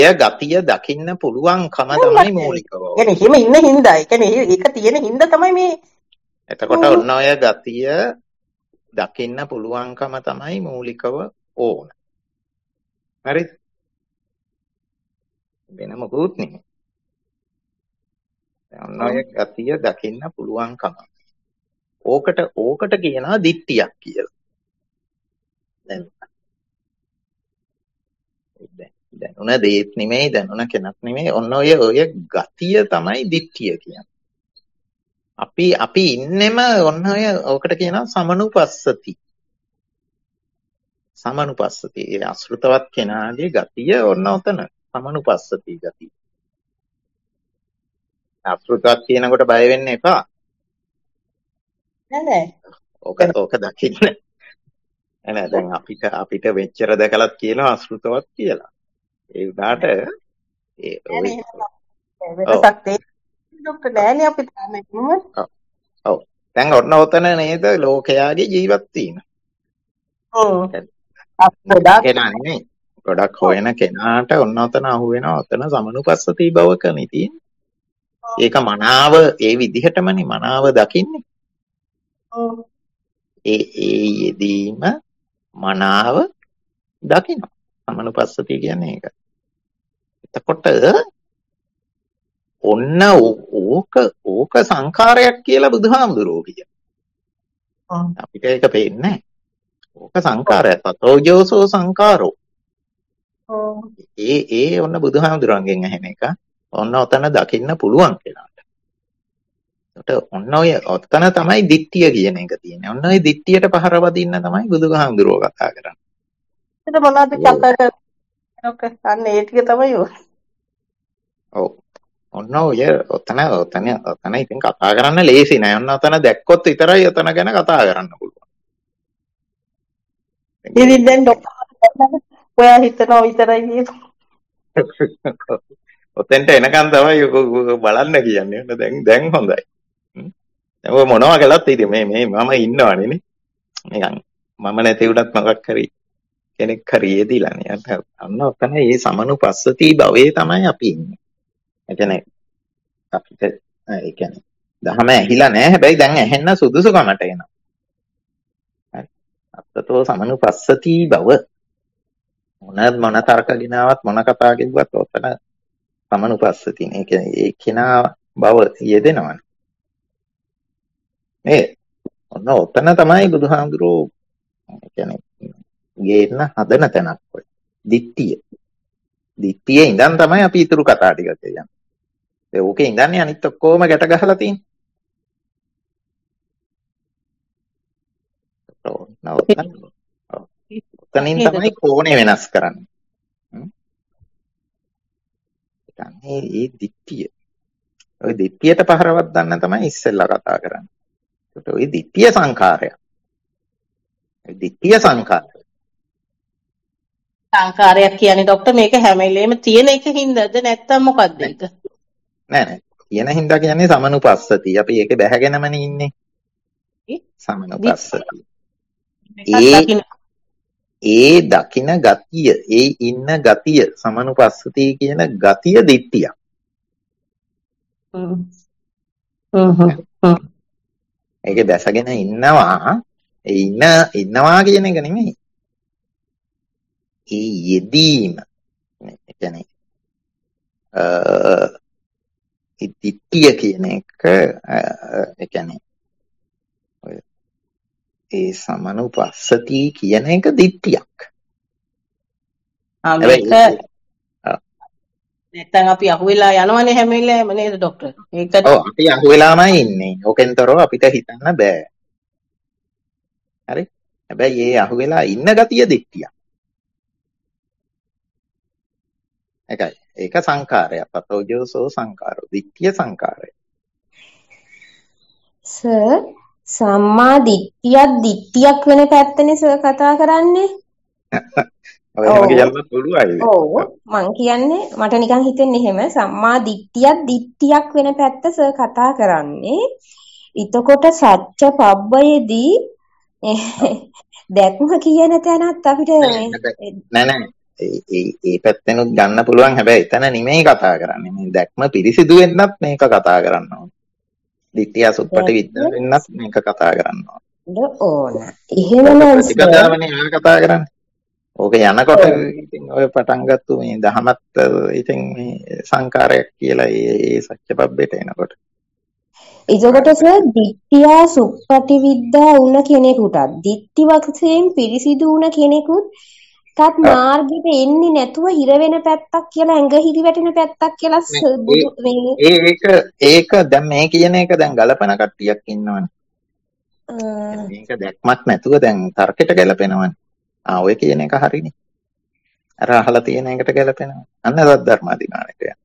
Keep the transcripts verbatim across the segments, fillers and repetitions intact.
ගතිය දකින්න පුළුවන්කම තමයි මූලිකව. කියන්නේ හිම ඉන්න හින්දා. ඒ කියන්නේ ඒක තියෙන හින්දා තමයි මේ. එතකොට ඔන්න ඔය ගතිය දකින්න පුළුවන්කම තමයි මූලිකව ඕන. හරිද? වෙන මොකුත් නෙමෙයි. ඔන්න ඔය ගතිය දකින්න පුළුවන්කම. ඕකට ඕකට කියනවා දිට්ඨියක් කියලා. දැන් දැනුණ දේත් නෙමෙයි දැනුණ කෙනක් නෙමෙයි ඔන්න ඔය ඔය ගතිය තමයි දිට්ඨිය කියන්නේ. අපි අපි ඉන්නෙම ඔන්න ඔය ඕකට කියනවා සමනුපස්සති. සමනුපස්සති. ඒ අසෘතවත් කෙනාගේ ගතිය ඔන්න ඔතන සමනුපස්සති ගතිය. අසෘතවත් කියනකොට බය වෙන්න එපා. නෑ නෑ. ඕක ඕක දකින්න. නෑ දැන් අපිට අපිට වෙච්චර දැකලත් කියනවා අසෘතවත් කියලා. ඒ උදාට ඒ වෙනසක් තියෙන්නේ ડોක්ටර් නෑනේ අපි තාම. ඔව්. දැන් ඔන්න ඔතන නේද ලෝකයාගේ ජීවත් වීම. ඔව්. ගොඩක් ගොඩක් හොයන කෙනාට ඔන්න ඔතන අහු වෙනවා ඔතන සමනුපස්සති බවකනේ තියෙන්නේ. ඒක මනාව ඒ විදිහටමනේ මනාව දකින්නේ. ඔව්. ඒ ඒ යෙදීම මනාව දකින්න. සමනුපස්සති කියන්නේ ඒක. එතකොට ඔන්න ඕක ඕක සංඛාරයක් කියලා බුදුහාමුදුරුවෝ කියනවා. අපිට ඒක පේන්නේ නැහැ. ඕක සංඛාරයක්. තතෝජෝසෝ සංඛාරෝ. ඒ ඒ ඔන්න බුදුහාමුදුරන්ගෙන් ඇහෙන එක. ඔන්න ඔතන දකින්න පුළුවන් කෙනාට. ඒකට ඔන්න ඔය ඔතන තමයි දිට්ඨිය කියන එක තියෙන්නේ. ඔන්න ඔය දිට්ඨියට පහර වදින්න තමයි බුදුහාමුදුරුවෝ කතා කරන්නේ. ඒක මොනවද කතා කරන්නේ? ඔක අන්න ඒ ටික තමයි ඔය. ඔව්. ඔන්න ඔය ඔතන ඔතන ඔතන ඉතින් කතා කරන්න ලේසි නෑ. ඔන්න ඔතන දැක්කොත් විතරයි ඔතන ගැන කතා කරන්න පුළුවන්. ඉතින් දැන් ડોක්ටර් ඔයා හිතනවා විතරයි නේද? ඔතෙන්ට එනකන් තමයි බලන්න කියන්නේ. දැන් දැන් හොඳයි. දැන් ඔය මොනවා කළත් ඉතින් මේ මේ මම ඉන්නවනේ නේ. නිකන් මම නැති උනත් මොකක් හරි කෙනෙක් හරි යෙදිලානේ. අන්න ඔතන මේ සමනුපස්සති භවයේ තමයි අපි ඉන්නේ. ඒ කියන්නේ අපිට ඒ කියන්නේ දහම ඇහිලා නැහැ. හැබැයි දැන් ඇහෙන්න සුදුසුකමට එනවා. හරි. අත්තතෝ සමනුපස්සති භව. මොන මොන තර්ක ගිනාවත් මොන කතා කිව්වත් ඔතන සමනුපස්සති. ඒ කියන්නේ ඒ කෙනා භව යෙදෙනවනේ. මේ ඔන්න ඔතන තමයි බුදුහාමුදුරුවෝ ඒ කියන්නේ ගේන්න හදන තැනක් ඔය. දිට්ඨිය. දිට්ඨියේ ඉඳන් තමයි අපි ඊතුරු කතා ටික කියන්නේ. ඒ ඕකේ ඉඳන්නේ අනිත් ඔක්කොම ගැට ගහලා තියෙන්නේ. ඔතනින් තමයි කෝණේ වෙනස් කරන්නේ. ඒ ඒ දිට්ඨිය. ඔය දිට්ඨියට පහරවක් ගන්න තමයි ඉස්සෙල්ලා කතා කරන්නේ. ඒකට ඔය දිට්ඨිය සංඛාරය. ඒ දිට්ඨිය සංඛාරය. සංඛාරයක් කියන්නේ ડોක්ටර් මේක හැම වෙලේම තියෙන එකකින්දද නැත්නම් මොකද්ද ඒක? නෑ නෑ. තියෙන හින්දා කියන්නේ සමනුපස්සති. අපි ඒකේ බැහැගෙනමනේ ඉන්නේ. සමනුපස්සති. ඒ ඒ දකින ගතිය, ඒ ඉන්න ගතිය සමනුපස්සති කියන ගතිය දිට්ඨිය. හ්ම්. හ්ම්. ඒකේ දැසගෙන ඉන්නවා. ඒ ඉන්න ඉන්නවා කියන එක නෙමෙයි. ඒ යෙදීම. ඒ කියන්නේ අ දිට්ඨිය කියන එක ඒ කියන්නේ ඒ සමනුපස්සති කියන එක දිට්ඨියක්. ආ මේක නැත්තම් අපි අහුවෙලා යනවනේ හැම වෙලාවෙම නේද ડોක්ටර්? ඒක ඔව් අපි අහුවෙලාමයි ඉන්නේ. ඕකෙන්තරව අපිට හිතන්න බෑ. හරි? හැබැයි ඒ අහුවෙලා ඉන්න ගතිය දිට්ඨියක්. ඒකයි. ඒක සංඛාරයක්. පතෝජෝසෝ සංඛාරෝ. දිට්ඨිය සංඛාරය. සර් සම්මා දිට්ඨියක් දිට්ඨියක් වෙන පැත්තනේ සර් කතා කරන්නේ. ඔය එහෙම කියන්න පුළුවන්ද? ඔව් මං කියන්නේ මට නිකන් හිතෙන්නේ එහෙම සම්මා දිට්ඨියක් දිට්ඨියක් වෙන පැත්ත සර් කතා කරන්නේ. ඊතකොට සත්‍ය පබ්බයේදී දැක්ම කියන තැනත් අපිට නෑ නෑ ඒ පැත්තෙනුත් ගන්න පුළුවන්. හැබැයි එතන නෙමෙයි කතා කරන්නේ. මේ දැක්ම පිරිසිදු වෙන්නත් මේක කතා කරන්න ඕන. ditthිය සුප්පටි විද්‍යාව වෙන්නත් මේක කතා කරන්න ඕන. ඕන. එහෙමනම් ප්‍රතිපදාවනේ මේක කතා කරන්නේ. ඕක යනකොට ඉතින් ඔය පටන් ගත්තු මේ දහමත් ඉතින් මේ සංකාරයක් කියලා ඒ සත්‍යපබ්බේට එනකොට. එතකොට සර් ditthිය සුප්පටි විද්‍යා වුණ කෙනෙකුටත් ditthි වශයෙන් පිරිසිදු වුණ කෙනෙකුත් තාත් මාර්ගෙට එන්නේ නැතුව හිර වෙන පැත්තක් කියලා ඇඟ හිරි වැටෙන පැත්තක් කියලා ඒ ඒක ඒක දැන් මේ කියන එක දැන් ගලපන කට්ටියක් ඉන්නවනේ. මේක දැක්මක් නැතුව දැන් තර්කයට ගැලපෙනවනේ. ආ ඔය කියන එක හරිනේ. අර අහලා තියෙන එකට ගැලපෙනවා. අන්න සද්ධර්මාධිමානයට යන.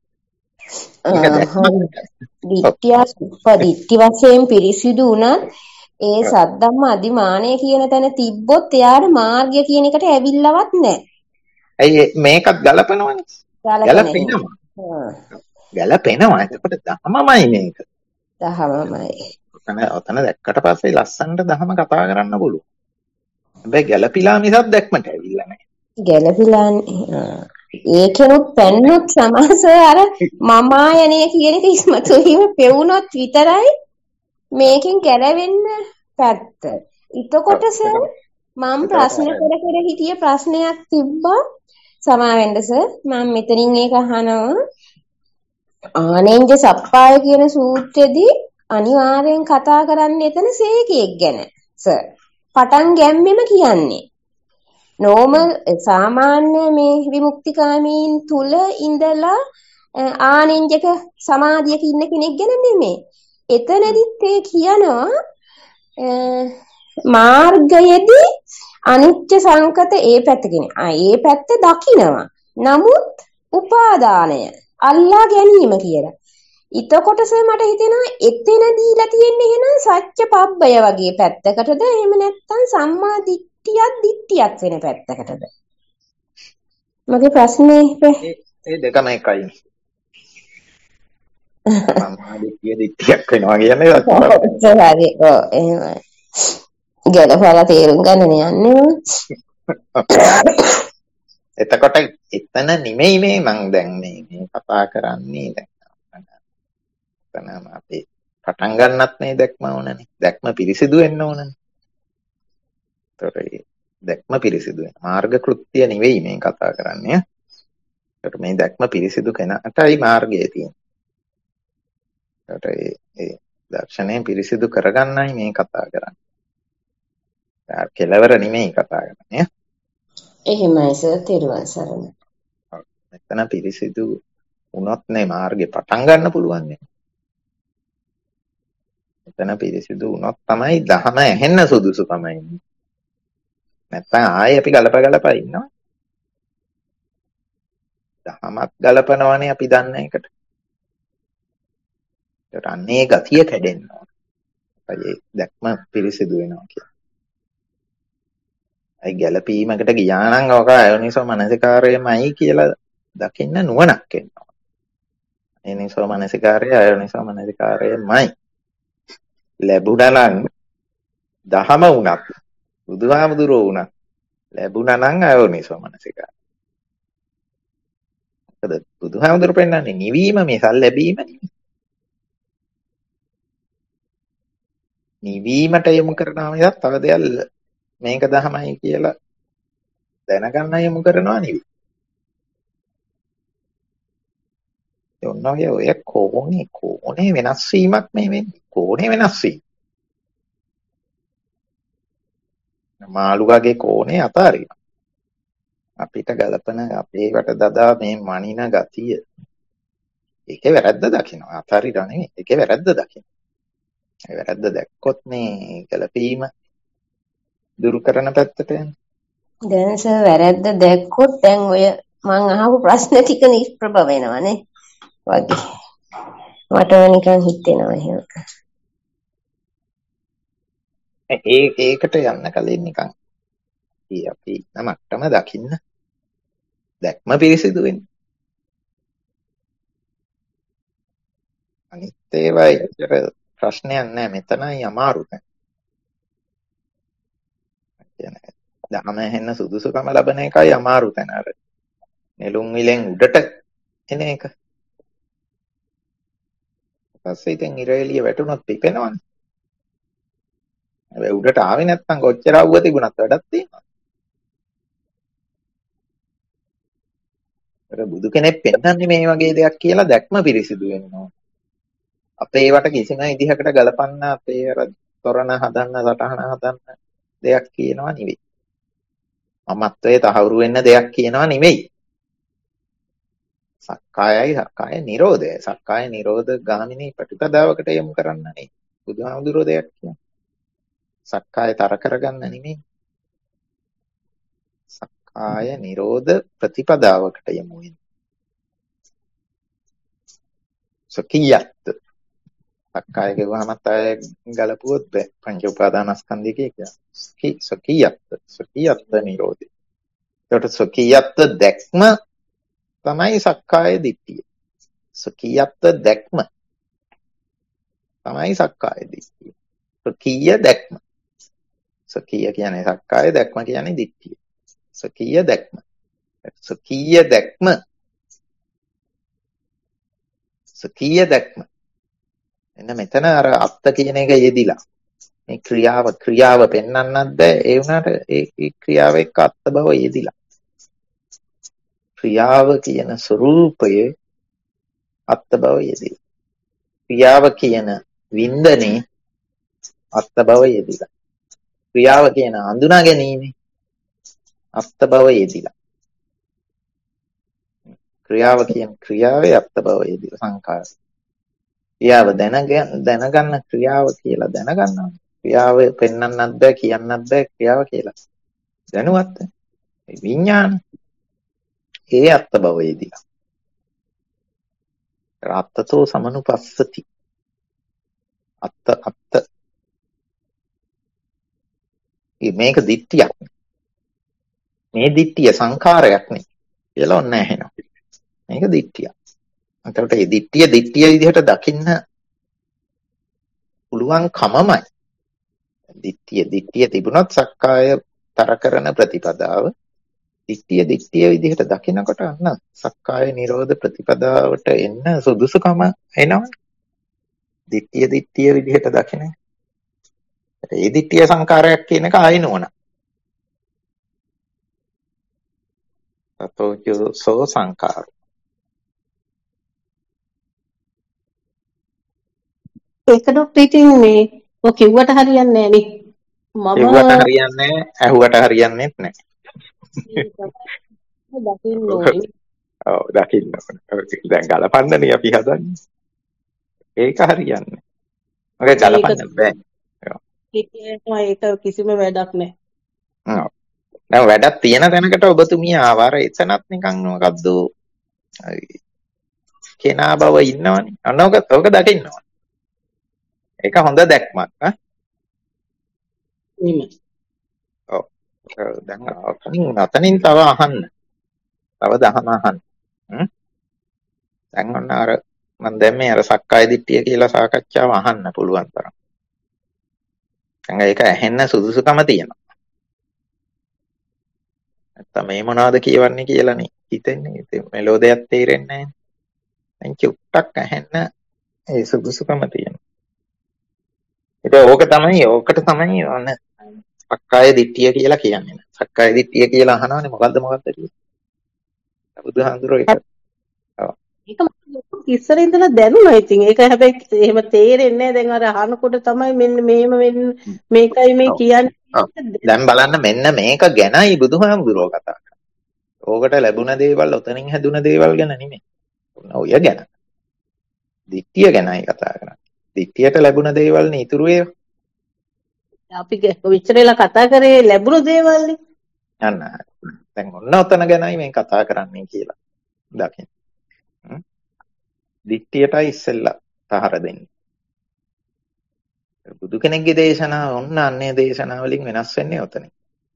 ditthිය සුප්පදිට්ඨි වශයෙන් පිරිසිදු වුණත් ඒ සද්ධම්ම අධිමානය කියන තැන තිබ්බොත් එයාට මාර්ගය කියන එකට ඇවිල්ලවත් නැහැ. ඇයි මේකත් ගලපනවනේ. ගලපෙනවා. ගලපෙනවා. එතකොට දහමමයි මේක. දහමමයි. ඔතන ඔතන දැක්කට පස්සේ ලස්සනට දහම කතා කරන්න පුළුවන්. හැබැයි ගැළපිලා මිසක් දැක්මට ඇවිල්ලා නැහැ. ගැළපිලා ඒකෙනුත් පැන්නොත් සමාස අර මමායනය කියන එක ඉස්මතු වීම පෙවුනොත් විතරයි මේකෙන් ගැලවෙන්න පැත්ත. එතකොට සර් මම ප්‍රශ්න කර කර හිටිය ප්‍රශ්නයක් තිබ්බා. සමාවෙන්න සර් මම මෙතනින් ඒක අහනවා. ආනෙන්ජ සප්පාය කියන සූත්‍රෙදී අනිවාර්යෙන් කතා කරන්නේ එතන සේකයක් ගැන සර්. පටන් ගැම්මෙම කියන්නේ නෝමල් සාමාන්‍ය මේ විමුක්තිකාමීන් තුල ඉඳලා ආනෙන්ජක සමාධියක ඉන්න කෙනෙක් ගැන නෙමෙයි. එතනදිත් ඒ කියනවා මාර්ගයේදී අනිත්‍ය සංකත ඒ පැත්ත කියන්නේ. ආ ඒ පැත්ත දකිනවා. නමුත් උපාදානය අල්ලා ගැනීම කියලා. ඊතකොට සර් මට හිතෙනවා එතන දීලා තියෙන්නේ එහෙනම් සත්‍ය පබ්බය වගේ පැත්තකටද එහෙම නැත්නම් සම්මා දිට්ඨියක් දිට්ඨියක් වෙන පැත්තකටද? මගේ ප්‍රශ්නේ ඒ දෙකම එකයි. සම්මා දිට්ඨිය දිට්ඨියක් වෙනවා කියන්නේ හරි. ඔව් එහෙමයි. ගැලපලා තේරුම් ගන්න යන්නේ. එතකොට එතන නෙමෙයි මේ මං දැන් මේ මේ කතා කරන්නේ දැන්. එතනම අපි පටන් ගන්නත් මේ දැක්ම ඕනනේ. දැක්ම පිරිසිදු වෙන්න ඕනනේ. ඒතකොට දැක්ම පිරිසිදු වෙන මාර්ග කෘත්‍ය නෙවෙයි මේ කතා කරන්නේ. ඒකට මේ දැක්ම පිරිසිදු කෙනාටයි මාර්ගය තියෙන්නේ. ඒකට ඒ ඒ දර්ශනය පිරිසිදු කරගන්නයි මේ කතා කරන්නේ. ඒක කෙලවර නෙමෙයි කතා කරන්නේ. එහෙමයි සර් තේරුවන් සරණයි. මෙතන පිරිසිදු වුණොත් නේ මාර්ගේ පටන් ගන්න පුළුවන් නේ. මෙතන පිරිසිදු වුණොත් තමයි දහම ඇහෙන්න සුදුසු තමයි. නැත්තම් ආයේ අපි ගලප ගලප ඉන්නවා. දහමත් ගලපනවනේ අපි දන්න එකට. ඒකට අන්නේ ගතිය කැඩෙන්න ඕන. ඒ දැක්ම පිරිසිදු වෙනවා කියන්නේ. ඒ ගැලපීමකට ගියා නම් ඔක අයෝනිසෝ මනසිකාරයමයි කියලා දකින්න නුවණක් එනවා. ඒ නිසෝ මනසිකාරය අයෝනිසෝ මනසිකාරයමයි. ලැබුණා නම් දහම වුණත් බුදුහාමුදුරුවෝ වුණත් ලැබුණා නම් අයෝනිසෝ මනසිකාරය. මොකද බුදුහාමුදුරුවෝ පෙන්නන්නේ නිවීම මිස ලැබීම නෙවෙයි. නිවීමට යොමු කරනවා මිසක් තව දෙයක් මේක දහමයි කියලා දැනගන්න යොමු කරනවා නෙවෙයි. ඒ ඔන්නෝගේ ඔය කෝණේ කෝණේ වෙනස් වීමක් මේ වෙන්නේ. කෝණේ වෙනස් වීම. මාළුවාගේ කෝණේ අතාරිනවා. අපිට ගලපන අපේ වට දදා මේ මනින ගතිය. ඒකේ වැරද්ද දකිනවා. අතාරිනවා නෙවෙයි. ඒකේ වැරද්ද දකිනවා. ඒ වැරද්ද දැක්කොත් මේ ගලපීම දුරු කරන පැත්තට යන්නේ. දැන් සර් වැරද්ද දැක්කොත් දැන් ඔය මං අහපු ප්‍රශ්න ටික නිෂ්ප්‍රභ වෙනවනේ වගේ. මට නිකන් හිතෙනවා එහෙම. ඒ ඒකට යන්න කලින් නිකන් අපි නමටම දකින්න දැක්ම පිරිසිදු වෙන්න. අනිත් ඒවා ඒතර ප්‍රශ්නයක් නැහැ. මෙතනයි අමාරු තැන. කියන්නේ දහම ඇහෙන්න සුදුසුකම ලබන එකයි අමාරු තැන. අර නෙළුම් විලෙන් උඩට එන එක. ඊපස්සේ ඉතින් ඉර එළිය වැටුනොත් පිපෙනවනේ. හැබැයි උඩට ආවේ නැත්නම් කොච්චර අවුව තිබුණත් වැඩක් තියෙනවා. අර බුදු කෙනෙක් පෙන්වන්නේ මේ වගේ දෙයක් කියලා දැක්ම පිරිසිදු වෙනවා. අපේ ඒවට කිසිම විදිහකට ගලපන්න අපේ අර තොරණ හදන්න සටහන හදන්න දෙයක් කියනවා නෙවෙයි. මමත්වයේ තහවුරු වෙන්න දෙයක් කියනවා නෙවෙයි. සක්කායයි සක්කාය නිරෝධය. සක්කාය නිරෝධ ගාමිනී ප්‍රතිපදාවකට යොමු කරන්න නේ. බුදුහාමුදුරෝ දෙයක් කියන්නේ. සක්කාය තර කරගන්න නෙමෙයි. සක්කාය නිරෝධ ප්‍රතිපදාවකට යොමු වෙන්න. සකියත් සක්කාය කියවහමත් අය ගලපුවොත් බෑ. පංච උපාදානස්කන්ධය කියන්නේ. සකියත් සකියත් නිරෝධය. ඒකට සකියත් දැක්ම තමයි සක්කාය දිට්ඨිය. සකියත් දැක්ම තමයි සක්කාය දිට්ඨිය. සකීය දැක්ම. සකීය කියන්නේ සක්කාය, දැක්ම කියන්නේ දිට්ඨිය. සකීය දැක්ම. සකීය දැක්ම. සකීය දැක්ම. එන්න මෙතන අර අත්ත කියන එක යෙදිලා. මේ ක්‍රියාව ක්‍රියාව පෙන්වන්නත් බෑ. ඒ වුණාට ඒ ක්‍රියාව එක්ක අත්ත බව යෙදිලා. ක්‍රියාව කියන ස්වરૂපයේ අත්ත බව යෙදිලා. ක්‍රියාව කියන වින්දනේ අත්ත බව යෙදිලා. ක්‍රියාව කියන හඳුනා ගැනීම අත්ත බව යෙදිලා. ක්‍රියාව කියන ක්‍රියාවේ අත්ත බව යෙදිලා සංකාර. ක්‍රියාව දැනගන්න දැනගන්න ක්‍රියාව කියලා දැනගන්නවා. ක්‍රියාව පෙන්වන්නත් බෑ කියන්නත් බෑ ක්‍රියාව කියලා. දැනුවත් විඥාන ඒ අත්ත බව යෙදිලා. අත්තතෝ සමනුපස්සති. අත්ත අත්ත මේක දිට්ඨියක්. මේ දිට්ඨිය සංඛාරයක් නේ කියලා ඔන්න ඇහෙනවා. මේක දිට්ඨියක්. එතකොට මේ දිට්ඨිය දිට්ඨිය විදිහට දකින්න පුළුවන් කමමයි. දිට්ඨිය දිට්ඨිය තිබුණොත් සක්කාය තර කරන ප්‍රතිපදාව දිට්ඨිය දිට්ඨිය විදිහට දකිනකොට අන්න සක්කාය නිරෝධ ප්‍රතිපදාවට එන්න සුදුසුකම එනවා. දිට්ඨිය දිට්ඨිය විදිහට දකින. ඒ දිට්ඨිය සංකාරයක් කියන එක ආයි නෝන. තතෝචෝ සෝ සංකාරෝ. ඒක ඩොක්ටර් ඉතින් මේ ඔය කිව්වට හරියන්නේ නැහැ නේ. මම කිව්වට හරියන්නේ නැහැ, ඇහුවට හරියන්නේත් නැහැ. දකින්න ඕනේ. ඔව් දකින්න ඕනේ. දැන් ගලපන්නනේ අපි හදන්නේ. ඒක හරියන්නේ. ඔක ගලපන්න බෑ. ඒක කිසිම වැඩක් නැහැ. ඔව්. දැන් වැඩක් තියෙන තැනකට ඔබතුමිය ආවා. අර එතනත් නිකන් මොකද්ද කෙනා බව ඉන්නවනේ. අන්න ඔක ඔක දකින්න ඕනේ. ඒක හොඳ දැක්මක් ඈ. නෙමෙයි. ඔව්. දැන් අතනින් අතනින් තව අහන්න. තව දහම අහන්න. හ්ම්. දැන් ඔන්න අර මම දැන් මේ අර සක්කාය දිට්ඨිය කියලා සාකච්ඡාව අහන්න පුළුවන් තරම්. දැන් ඒක ඇහෙන්න සුදුසුකම තියෙනවා. නැත්තම් මේ මොනවද කියවන්නේ කියලානේ හිතෙන්නේ. ඉතින් මෙලෝ දෙයක් තේරෙන්නේ නැහැ. දැන් චුට්ටක් ඇහෙන්න ඒ සුදුසුකම තියෙනවා. ඒක ඕක තමයි ඕකට තමයි ඔන්න සක්කාය දිට්ඨිය කියලා කියන්නේ. සක්කාය දිට්ඨිය කියලා අහනවනේ මොකද්ද මොකද්ද කියලා. බුදුහාමුදුරුවෝ ඒක ඒක මට ඉස්සර ඉඳලා දැනුණා ඉතින්. ඒක හැබැයි එහෙම තේරෙන්නේ නැහැ. දැන් අර අහනකොට තමයි මෙන්න මෙහෙම වෙන්න මේකයි මේ කියන්නේ. දැන් බලන්න මෙන්න මේක ගැනයි බුදුහාමුදුරුවෝ කතා කරන්නේ. ඕකට ලැබුණ දේවල් ඔතනින් හැදුන දේවල් ගැන නෙමෙයි. ඔය ගැන. දිට්ඨිය ගැනයි කතා කරන්නේ. දිට්ඨියට ලැබුණ දේවල් නේ ඉතුරු ඒවා. අපි විචරේලා කතා කරේ ලැබුණු දේවල් නේ. අන්න දැන් ඔන්න ඔතන ගැනයි මේ කතා කරන්නේ කියලා දකින්න. දිට්ඨියටයි ඉස්සෙල්ලා තහර දෙන්නේ. බුදු කෙනෙක්ගේ දේශනාව ඔන්න අන්නේ දේශනාව වලින් වෙනස් වෙන්නේ ඔතනින්.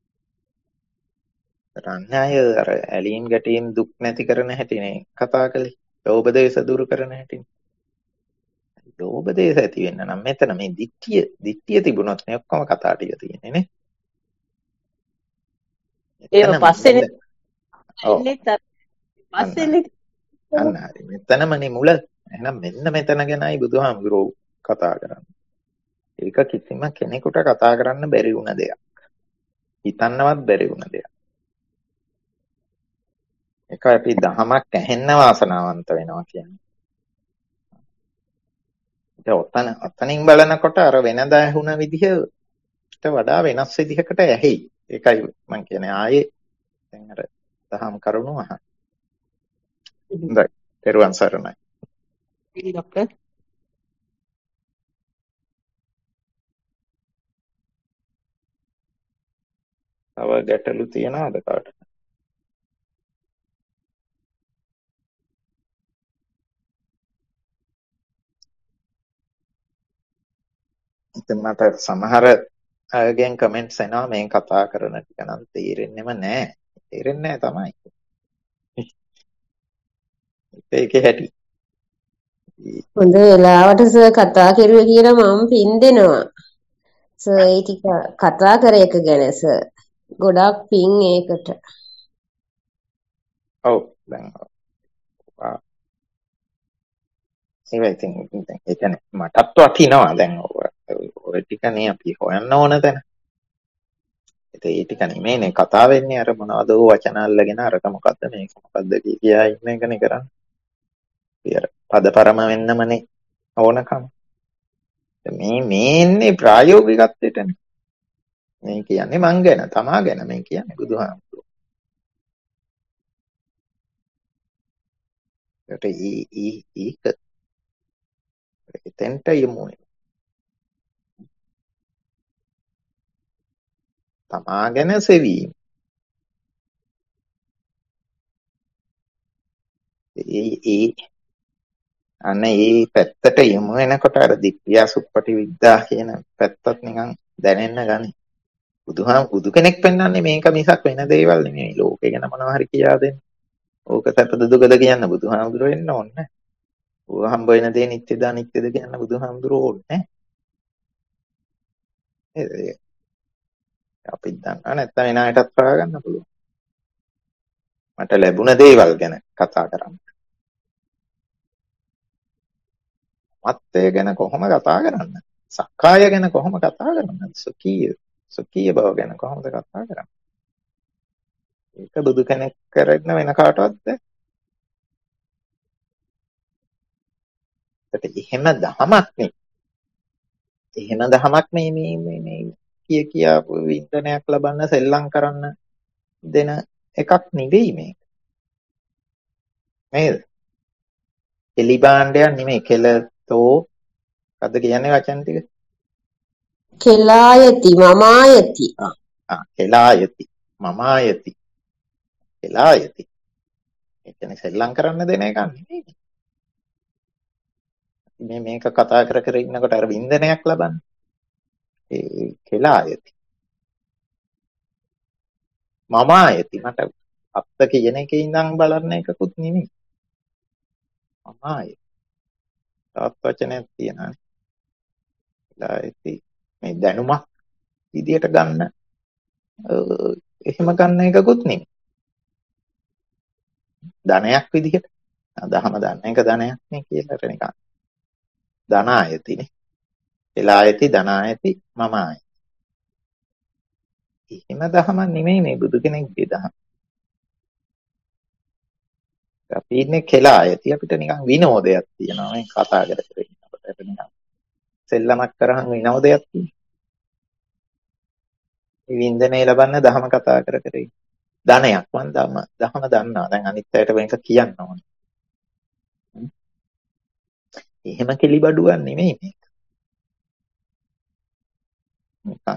අන්‍යය අර ඇලීම් ගැටීම් දුක් නැති කරන හැටිනේ කතා කළේ. ලෝභ දේශ දුරු කරන හැටිනේ. ලෝභ දේශ ඇති වෙන්න නම් මෙතන මේ දිට්ඨිය දිට්ඨිය තිබුණොත් නේ ඔක්කොම කතා ටික තියෙන්නේ නේ. ඒක පස්සේ පස්සෙන්නේ අන්න හරි. මෙතනමනේ මුල. එහෙනම් මෙන්න මෙතන ගැනයි බුදුහාමුදුරුවෝ කතා කරන්නේ. ඒක කිසිම කෙනෙකුට කතා කරන්න බැරි වුණ දෙයක්. හිතන්නවත් බැරි වුණ දෙයක්. ඒක අපි දහමක් ඇහෙන්න වාසනාවන්ත වෙනවා කියන්නේ. ඒක ඔතන ඔතනින් බලනකොට අර වෙනදා ඇහුණ විදිහට වඩා වෙනස් විදිහකට ඇහෙයි. ඒකයි මම කියන්නේ ආයේ දැන් අර දහම් කරුණු අහන්න. හොඳයි. පෙරවන් සරණයි. ડોક્ટર තව ගැටලු තියනවද කාට? ඉතින් මට සමහර අයගෙන් කමෙන්ට්ස් එනවා මේ කතා කරන ටික නම් තේරෙන්නෙම නැහැ. තේරෙන්නේ නැහැ තමයි. ඒකේ හැටි. හොඳ වෙලාවට සර් කතා කරුවේ කියලා මම පින් දෙනවා. සර් ඒ ටික කතා කර එක ගැන සර්. ගොඩාක් පින් ඒකට. ඔව් දැන් ඒක ඉතින් ඒ කියන්නේ මටත් වටිනවා දැන් ඔය ටිකනේ අපි හොයන්න ඕන දැන්. ඒ ටික නෙමෙයිනේ කතා වෙන්නේ අර මොනවද ඕ වචන අල්ලගෙන අරක මොකද්ද මේක මොකද්ද කියා ඉන්න එකනේ කරන්නේ. අර පදපරම වෙන්නමනේ ඕනකම. මේ මේ ඉන්නේ ප්‍රායෝගිකත්වයටනේ. මේ කියන්නේ මං ගැන තමා ගැන මේ කියන්නේ බුදුහාමුදුරුවෝ. ඒකට ඊ ඊ ඊක එතෙන්ට යමු. තමා ගැන සෙවීම. ඒ ඒ අනේ ඒ පැත්තට යමු වෙනකොට අර දිට්ඨිය සුප්පටි විද්‍යා කියන පැත්තත් නිකන් දැනෙන්න ගනි. බුදුහාම බුදු කෙනෙක් පෙන්වන්නේ මේක මිසක් වෙන දේවල් නෙමෙයි. ලෝකේ ගැන මොනවා හරි කියා දෙන්න. ඕක සැපද දුකද කියන්න බුදුහාමුදුරුවෝ වෙන්න ඕනේ. ඌ හම්බ වෙන දේ නිත්‍යද අනිත්‍යද කියන්න බුදුහාමුදුරුවෝ ඕනේ. ඒ අපි දන්නා නැත්නම් එන අයටත් හොයාගන්න පුළුවන්. මට ලැබුණ දේවල් ගැන කතා කරන්න. මත්තය ගැන කොහොම කතා කරන්න? සක්කාය ගැන කොහොම කතා කරන්න? සුඛීය සුඛීය බව ගැන කොහොමද කතා කරන්නේ? ඒක බුදු කෙනෙක් කරගෙන වෙන කාටවත් බැහැ. ඒත් එහෙම දහමක් නේ. එහෙම දහමක් මේ මේ මේ මේ කිය කියා වින්දනයක් ලබන්න සෙල්ලම් කරන්න දෙන එකක් නෙවෙයි මේක. නේද? එලි භාණ්ඩයක් නෙමෙයි කෙලතෝ කද්ද කියන්නේ වචන ටික? කෙලායති මමායති. ආ කෙලායති මමායති. කෙලායති. ඒ කියන්නේ සෙල්ලම් කරන්න දෙන එකක් නෙමෙයි. මේ මේක කතා කර කර ඉන්නකොට අර වින්දනයක් ලබන්න. ඒ කෙලායති. මමායති මට අත්ත කියන එකේ ඉඳන් බලන්න එකකුත් නෙමෙයි. මමායති. තවත් වචනයක් තියෙනවා. කෙලායති මේ දැනුමක් විදියට ගන්න එහෙම ගන්න එකකුත් නෙමෙයි. ධනයක් විදියට. දහම දන්න එක ධනයක් නේ කියලා නිකන්. ධනායතිනේ. එලායති ධනායති මමායති. එහෙම දහම නෙමෙයි මේ බුදු කෙනෙක්ගේ දහම. අපි ඉන්නේ කෙලායති අපිට නිකන් විනෝදයක් තියෙනවා මේ කතා කර කර ඉන්නකොට. ඒක නිකන් සෙල්ලමක් කරහන් විනෝදයක් තියෙනවා. මේ වින්දනය ලබන්න දහම කතා කර කර ඉන්න. ධනයක් මන් දහම දහම දන්නවා. දැන් අනිත් අයට මේක කියන්න ඕනේ. එහෙම කෙලිබඩුවක් නෙමෙයි මේක. නිකන්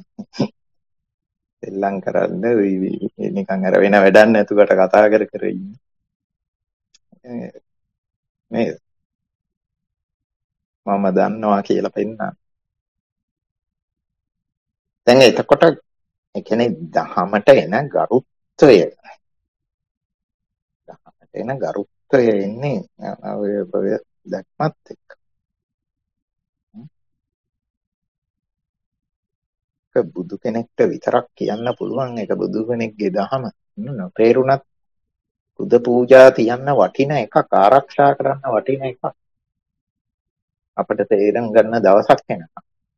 සෙල්ලම් කරන්න නිකන් අර වෙන වැඩක් නැතුවට කතා කර කර ඉන්නේ. නේද? මම දන්නවා කියලා පෙන්නන්න. දැන් එතකොට ඒ කියන්නේ දහමට එන ගරුත්වය. දහමට එන ගරුත්වය එන්නේ ඔය දැක්මත් එක්ක. ඒක බුදු කෙනෙක්ට විතරක් කියන්න පුළුවන් ඒක බුදු කෙනෙක්ගේ දහම. නොතේරුණත් පුද පූජා තියන්න වටින එකක්, ආරක්ෂා කරන්න වටින එකක්. අපිට තේරුම් ගන්න දවසක් එනවා.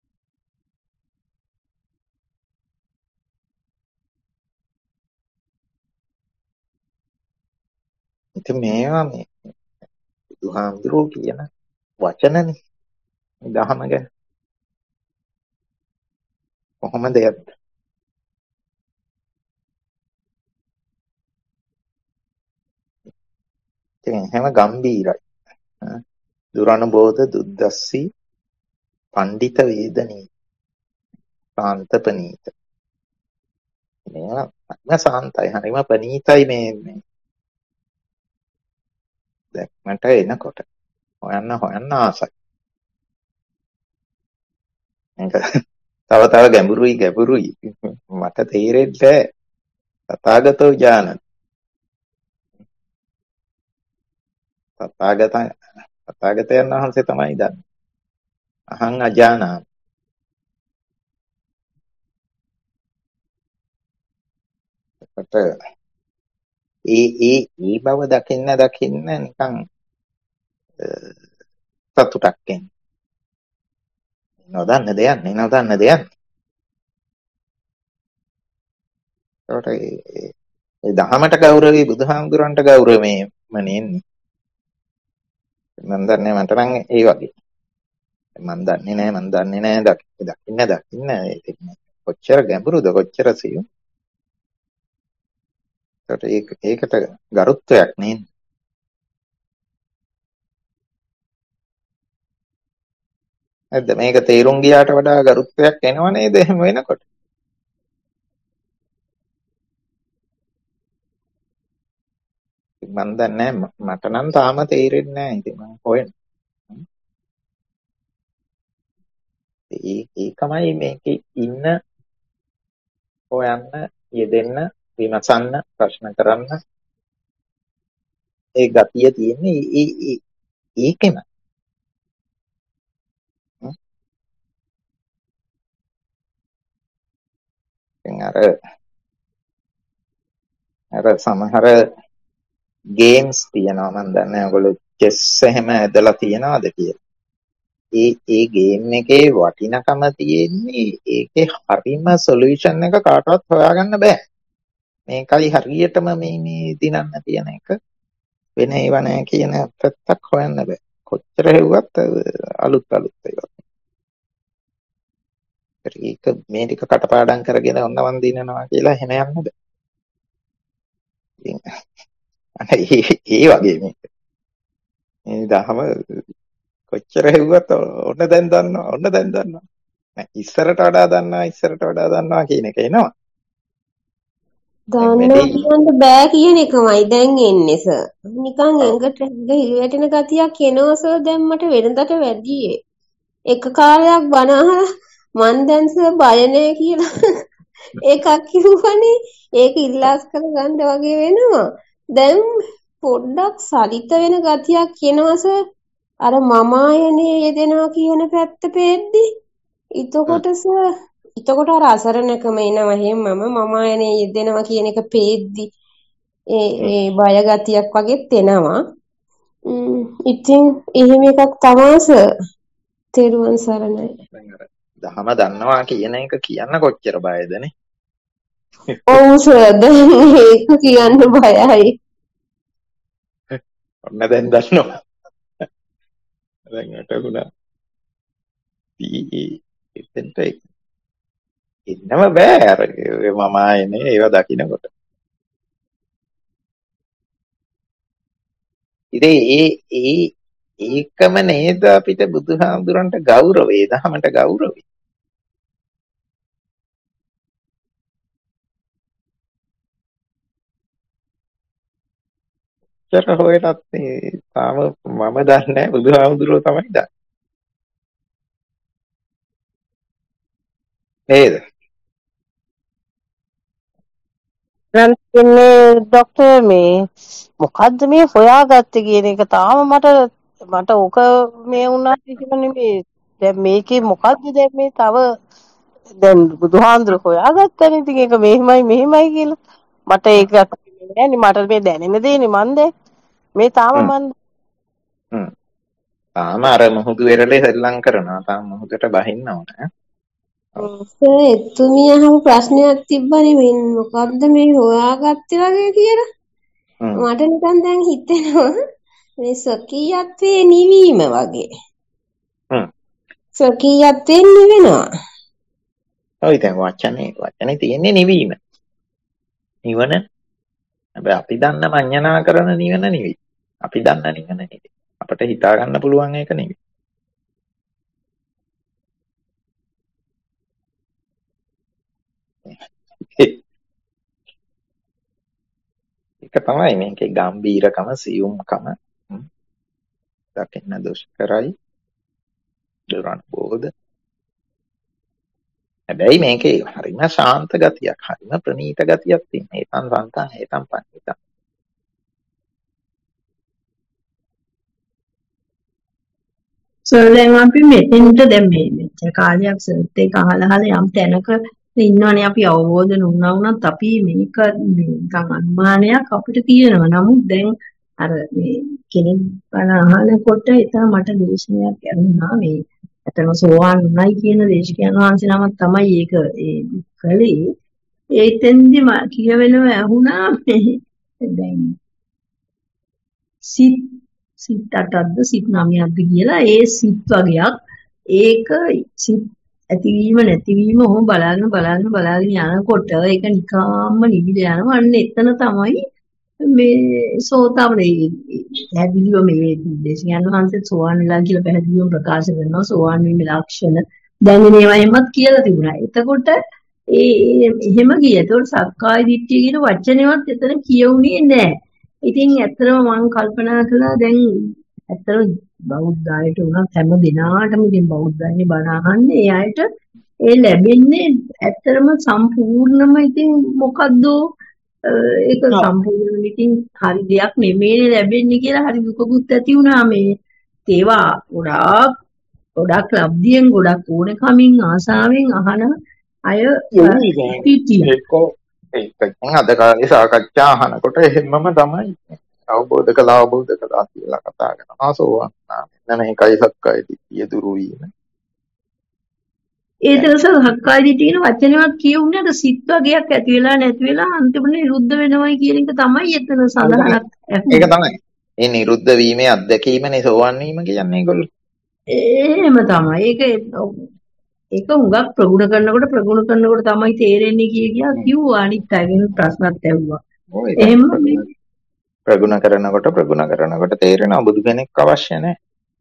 ඉතින් මේවා මේ බුදුහාමුදුරුවෝ කියන වචනනේ දහම ගැන. කොහොමද යත්? ඉතින් හැම ගම්බීරයි. දුරනුබෝධ දුද්දස්සී පණ්ඩිත වේදනී සාන්තපනීත. මේවා හරිම සාන්තයි, හරිම පනීතයි මේ මේ දැක්මට එනකොට. හොයන්න හොයන්න ආසයි. මේක තව තව ගැඹුරුයි ගැඹුරුයි. මට තේරෙන්නේ තථාගතෝ ඥානං. තථාගතයන් තථාගතයන් වහන්සේ තමයි දන්නේ. අහං අජානා. ඒකට ඒ ඒ ඒ බව දකින්න දකින්න නිකන් සතුටක් එන්නේ. නොදන්න දෙයක් නේ, නොදන්න දෙයක්. ඒකට ඒ දහමට ගෞරවයි, බුදුහාමුදුරන්ට ගෞරවමේම නෙන්නේ. මම දන්නේ මට නම් ඒ වගේ. මම දන්නේ නැහැ මම දන්නේ නැහැ දකින්න දකින්න ඒක කොච්චර ගැඹුරුද, කොච්චර සියුම්. ඒකට ඒකට ගරුත්වයක් නේ. නැද්ද? මේක තේරුම් ගියාට වඩා ගරුත්වයක් එනව නේද එහෙම වෙනකොට? මම දන්නේ මට නම් තාම තේරෙන්නේ නැහැ. ඉතින් මම හොයන. ඒ ඒකමයි මේකේ ඉන්න හොයන්න, යෙදෙන්න, විමසන්න, ප්‍රශ්න කරන්න ඒ ගතිය තියෙන්නේ ඒ ඒ ඒකෙම. ඉතින් අර අර සමහර ගේම්ස් තියෙනවා, මම දන්නේ ඔයගොල්ලෝ චෙස් එහෙම ඇදලා තියනවාද කියලා. ඒ ඒ ගේම් එකේ වටිනකම තියෙන්නේ ඒකේ හරිම සොලියුෂන් එක කාටවත් හොයාගන්න බෑ. මේකයි හරියටම මේ මේ දිනන්න තියෙන එක. වෙන ඒවා නැහැ කියන පැත්තක් හොයන්න බෑ. කොච්චර හෙව්වත් අලුත් අලුත් ඒවා. ඒක මේ ටික කටපාඩම් කරගෙන ඔන්නවන් දිනනවා කියලා එහෙම යන්න බෑ. ඉතින් අනේ ඒ වගේ මේක. මේ දහම කොච්චර හෙව්වත් ඔන්න දැන් දන්නවා, ඔන්න දැන් දන්නවා. නෑ ඉස්සරට වඩා දන්නවා, ඉස්සරට වඩා දන්නවා කියන එක එනවා. දන්නවා කියන්න බෑ කියන එකමයි දැන් එන්නේ සර්. නිකන් එඟට හිරවැටෙන ගතියක් එනවා සර් දැන් මට වෙනදට වැඩියේ. එක කාලයක් බණ අහලා මන් දැන් සර් බය නෑ කියලා එකක් කිව්වනේ. ඒක ඉල්ලාස් කරගන්න වගේ වෙනවා. දැන් පොඩ්ඩක් සලිත වෙන ගතියක් එනවා සර්. අර මම ආයනේ යෙදෙනවා කියන පැත්ත පෙද්දි. එතකොට සර් එතකොට අර අසරණකම එනවා එහෙම මම මම ආයනේ යෙදෙනවා කියන එක පෙද්දි ඒ ඒ බය ගතියක් වගේත් එනවා. ඉතින් එහෙම එකක් තමයි සර්. තෙරුවන් සරණයි. දහම දන්නවා කියන එක කියන්න කොච්චර බයදනේ. ඔව් සර් දැන් ඒක කියන්න බයයි. ඔන්න දැන් දන්නවා. දැන් අටුණා. ඊ එතෙන්ට ඉන්නම බෑ අර මම ආයනේ ඒව දකින්නකොට. ඉතින් ඒ ඒ ඒකම නේද අපිට බුදුහාමුදුරන්ට ගෞරවය, දහමට ගෞරවය. චර හොයලත් මේ තාම මම දන්නේ නැහැ, බුදුහාමුදුරුවෝ තමයි දන්නේ. නේද? නම් ඉන්නේ ડોක්ටර් මේ මොකද්ද මේ හොයාගත්තේ කියන එක තාම මට මට ඕක මේ වුණා කියලා නෙමෙයි. දැන් මේකේ මොකද්ද දැන් මේ තව දැන් බුදුහාඳුර හොයාගත්තනේ. ඉතින් ඒක මෙහෙමයි මෙහෙමයි කියලා මට ඒක නෑනේ මට මේ දැනෙන දේනේ මන්ද මේ තාම මන්ද හ්ම්. තාම අර මුහුදු වෙරළේ සෙල්ලම් කරනවා. තාම මුහුදට බහින්න ඕන. සර් එතුමිය අහපු ප්‍රශ්නයක් තිබ්බනේ මේ මොකද්ද මේ හොයාගත්තේ වගේ කියලා. මට නිකන් දැන් හිතෙනවා මේ ස්වකීයත්වයේ නිවීම වගේ. හ්ම්. ස්වකීයත්වයෙන් නිවෙනවා. ඔය දැන් වචනේ වචනේ තියෙන්නේ නිවීම. නිවන. හැබැයි අපි දන්න මඤ්ඤණා කරන නිවන නෙවෙයි. අපි දන්න නිවන නෙවෙයි. අපිට හිතා ගන්න පුළුවන් එක නෙවෙයි. ඒක තමයි මේකේ ගැඹීරකම සියුම්කම. දකින්න දුෂ්කරයි. දුරන් බෝධ. හැබැයි මේකේ හරිම ශාන්ත ගතියක්, හරිම ප්‍රණීත ගතියක් තියෙන. ඒතන් සන්තන් ඒතන් පන්විතන්. සර් දැන් අපි මෙතෙන්ට දැන් මේ මෙච්චර කාලයක් සර්ත් එක අහලා අහලා යම් තැනක ඉන්නවනේ අපි අවබෝධ නුණා වුණත් අපි මේක නිකන් අනුමානයක් අපිට තියෙනවා. නමුත් දැන් අර මේ කෙනෙක් බණ අහනකොට එතන මට දේශනයක් ඇහුණා මේ අතන සෝවාන් උනායි කියන දේශකයන් වහන්සේ නමක් තමයි ඒක ඒ කලේ. ඒ තෙන්දි කියවෙනව ඇහුණා මේ දැන් සිත් සිත් අටක්ද සිත් නවයක්ද කියලා ඒ සිත් වගේක් ඒක සිත් ඇතිවීම නැතිවීම ඔහොම බලාගෙන බලාගෙන බලාගෙන යනකොට ඒක නිකාම්ම නිවිද යනවා. අන්න එතන තමයි මේ සෝතාපට්ටි පැහැදිලිව මේ දේශකයන් වහන්සේ සෝවාන් වෙලා කියලා පැහැදිලිව ප්‍රකාශ කරනවා. සෝවාන් වීමේ ලක්ෂණ දැන් ඒවා එහෙමත් කියලා තිබුණා. එතකොට ඒ එහෙම ගිය. ඒතකොට සක්කාය දිට්ඨිය කියන වචනේවත් එතන කියුණේ නැහැ. ඉතින් ඇත්තටම මම කල්පනා කළා දැන් ඇත්තටම බෞද්ධායට උනත් හැම දිනාටම ඉතින් බෞද්ධයනේ බණ අහන්නේ. ඒ අයට ඒ ලැබෙන්නේ ඇත්තටම සම්පූර්ණම ඉතින් මොකද්ද ඒක සම්පූර්ණ ඉතින් හරි දෙයක් නෙමෙයි ලැබෙන්නේ කියලා හරි දුකකුත් ඇති වුණා. මේ ඒවා ගොඩාක් ගොඩාක් ලබ්ධියෙන් ගොඩක් ඕනකමින් ආසාවෙන් අහන අය පිටිය ඒක අද කාලේ සාකච්ඡා අහනකොට එහෙමම තමයි අවබෝධ කළා අවබෝධ කළා කියලා කතා කරනවා. සෝවාන් වෙනා මේකයි සක්කාය දිට්ඨිය දුරු වීම. ඒ දවස් සක්කාය දිට්ඨිය කියන වචනේවත් කියුන්නේ අර සිත් වගේක් ඇති වෙලා නැති වෙලා අන්තිමට නිරුද්ධ වෙනවයි කියන එක තමයි එතන සඳහනක්. ඒක තමයි. මේ නිරුද්ධ වීමේ අත්දැකීමනේ සෝවාන් වීම කියන්නේ ඒගොල්ලෝ. එහෙම තමයි. ඒක ඒක හුඟක් ප්‍රගුණ කරනකොට ප්‍රගුණ කරනකොට තමයි තේරෙන්නේ කිය කියා කිව්වා. අනිත් අයගෙන් ප්‍රශ්නත් ඇහුවා. එහෙම ප්‍රගුණ කරනකොට ප්‍රගුණ කරනකොට තේරෙනවා බුදු කෙනෙක් අවශ්‍ය නැහැ.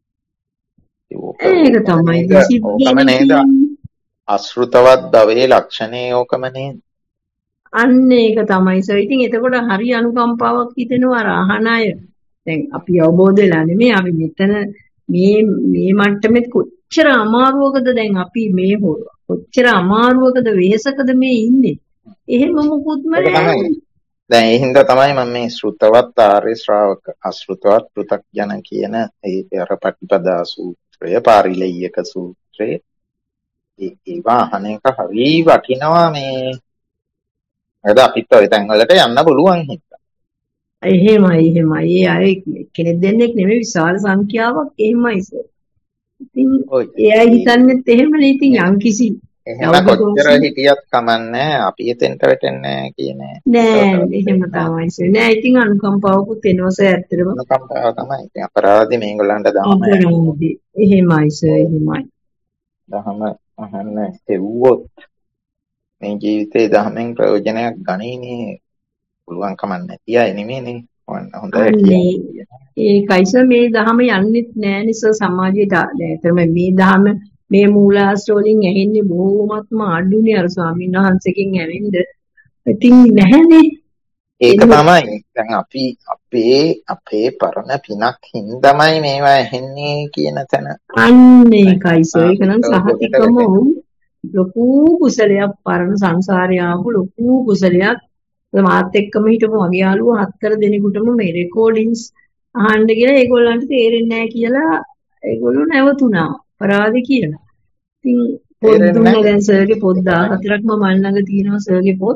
ඒක තමයි නේද? අශෘතවත් දවේ ලක්ෂණේ ඕකම නේද? අන්න ඒක තමයි. සර් ඉතින් එතකොට හරි අනුකම්පාවක් හිතෙනවා අර අහන අය. දැන් අපි අවබෝධ වෙලා නෙමෙයි අපි මෙතන මේ මේ මට්ටමේ කොච්චර අමාරුවකද දැන් අපි මේ කොච්චර අමාරුවකද වෙහෙසකද මේ ඉන්නේ. එහෙම මොකුත්ම නැහැ. දැන් ඒ හින්දා තමයි මම මේ ශ්‍රුතවත් ආර්ය ශ්‍රාවක අශ්‍රුතවත් පෘථග්ජන කියන ඒ අර පටිපදා සූත්‍රය පාරිලෙය්‍යක සූත්‍රය ඒවා අහන එක හරි වටිනවා. මේ අද අපිට ඔය තැන් වලට යන්න පුළුවන් හින්දා. එහෙමයි එහෙමයි. ඒ අය කෙනෙක් දෙන්නෙක් නෙමෙයි විශාල සංඛ්‍යාවක් එහෙමයි සර්. ඉතින් එයා හිතන්නේත් එහෙමනේ. ඉතින් යම්කිසි එහෙම කොච්චර හිටියත් කමන්නේ අපි එතෙන්ට වෙටෙන්නේ කියන නෑ. එහෙම තමයි සර්. නෑ ඉතින් අනුකම්පාවකුත් එනවා සර්. ඇත්තටම අනුකම්පාව තමයි. ඉතින් අපරාධි මේගොල්ලන්ට දහම එහෙමයි සර්. එහෙමයි. දහම අහන්න එව්වොත් මේ ජීවිතේ දහමෙන් ප්‍රයෝජනයක් ගනින්නේ පුළුවන් කමක් නැති අය නෙමෙයිනේ. හොඳයි කියන්නේ. ඒකයි සර් මේ දහම යන්නෙත් නෑ නේ සර් සමාජයට. ඇත්තටම මේ දහම මේ මූලාශ්‍ර වලින් ඇහෙන්නේ බොහොමත්ම අඩුනේ අර ස්වාමීන් වහන්සේගෙන් ඇවෙන්න. ඉතින් නැහැනේ. ඒක තමයි. දැන් අපි අපේ අපේ පරණ පිනක් හින්දාමයි මේවා ඇහෙන්නේ කියන තැන. අන්න ඒකයි සර්. ඒක නම් සහතිකම ලොකු කුසලයක් පරණ සංසාරේ ආපු ලොකු කුසලයක්. මාත් එක්කම හිටපු මගේ යාළුවෝ හතර දෙනෙකුටම මේ රෙකෝඩින්ග්ස් අහන්න කියලා ඒගොල්ලන්ට තේරෙන්නේ නැහැ කියලා ඒගොල්ලෝ නැවතුණා. අපරාධ කියලා. ඉතින් පොත් දුන්නා දැන් සර්ගේ පොත් දාහතරක්ම මල් ළඟ තියෙනවා සර්ගේ පොත්.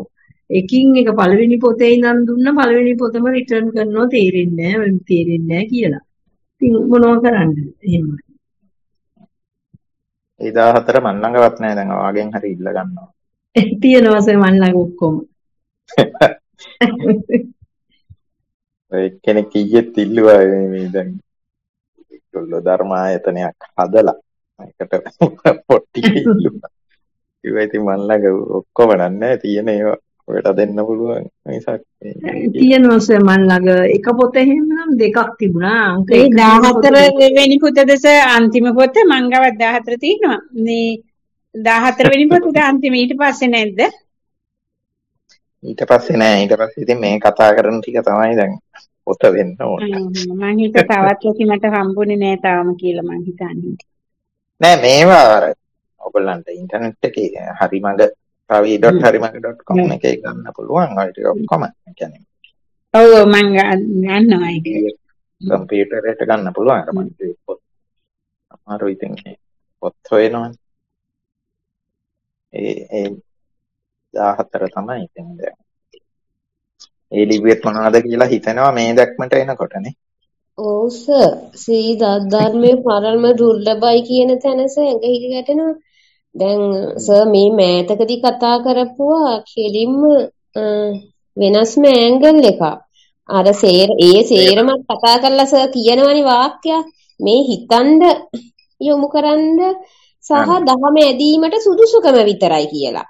එකින් එක පළවෙනි පොතේ ඉඳන් දුන්න පළවෙනි පොතම රිටර්න් කරනවා තේරෙන්නේ නැහැ තේරෙන්නේ නැහැ කියලා. ඉතින් මොනව කරන්නද? එහෙම. ඒ දාහතර මන් ළඟවත් නැහැ දැන් ඔයාගෙන් හරි ඉල්ල ගන්නවා. තියෙනවා සර් මන් ළඟ ඔක්කොම. ඒ කෙනෙක් කීයෙත් ඉල්ලුවා මේ දැන් ඒගොල්ලෝ ධර්මායතනයක් හදලා ඒකට පොට්ටි ඉල්ලුවා. ඒවා ඉතින් මන් ළඟ ඔක්කොම නැහැ තියෙන ඒවා ඔයාලට දෙන්න පුළුවන් මිසක් තියෙනවා සර් මන් ළඟ එක පොත එහෙම නම් දෙකක් තිබුණා අංක ඒ එක දාහතර වෙනි පොතද සර් අන්තිම පොත මං ගාවත් දාහතර තියෙනවා. මේ දාහතර වෙනි පොතද අන්තිම ඊට පස්සේ නැද්ද? ඊට පස්සේ නෑ ඊට පස්සේ ඉතින් මේ කතා කරන ටික තමයි දැන් පොත වෙන්න ඕන. මං හිත තවත් ලොකි මට හම්බුනේ නෑ තාම කියලා මං හිතන්නේ. නෑ මේවා අර ඔයගොල්ලන්ට ඉන්ටර්නෙට් එකේ හරිමඟ ravi dot harimanga dot com එකේ ගන්න පුළුවන් ඔය ටික ඔක්කොම. ඒ කියන්නේ ඔව් මං ගන්නවා ඒක. කම්පියුටර් එකට ගන්න පුළුවන් අර මම පොත් අමාරු ඉතින් පොත් හොයනවනේ. ඒ ඒ දාහතර තමයි ඉතින් දැන්. ඒ ලිව්වෙත් මොනවද කියලා හිතනවා මේ දැක්මට එනකොටනේ. ඔව් සර් සී ධර්මයේ පරම දුර්ලභයි කියන තැන සර් ඇඟ ගැටෙනවා. දැන් සර් මේ මෑතකදී කතා කරපුවා කෙලින්ම වෙනස්ම ඇන්ගල් එකක්. අර සේර ඒ සේරම කතා කරලා සර් කියනවනේ වාක්‍යයක් මේ හිතන්ඩ යොමු කරන්න සහ දහම ඇදීමට සුදුසුකම විතරයි කියලා.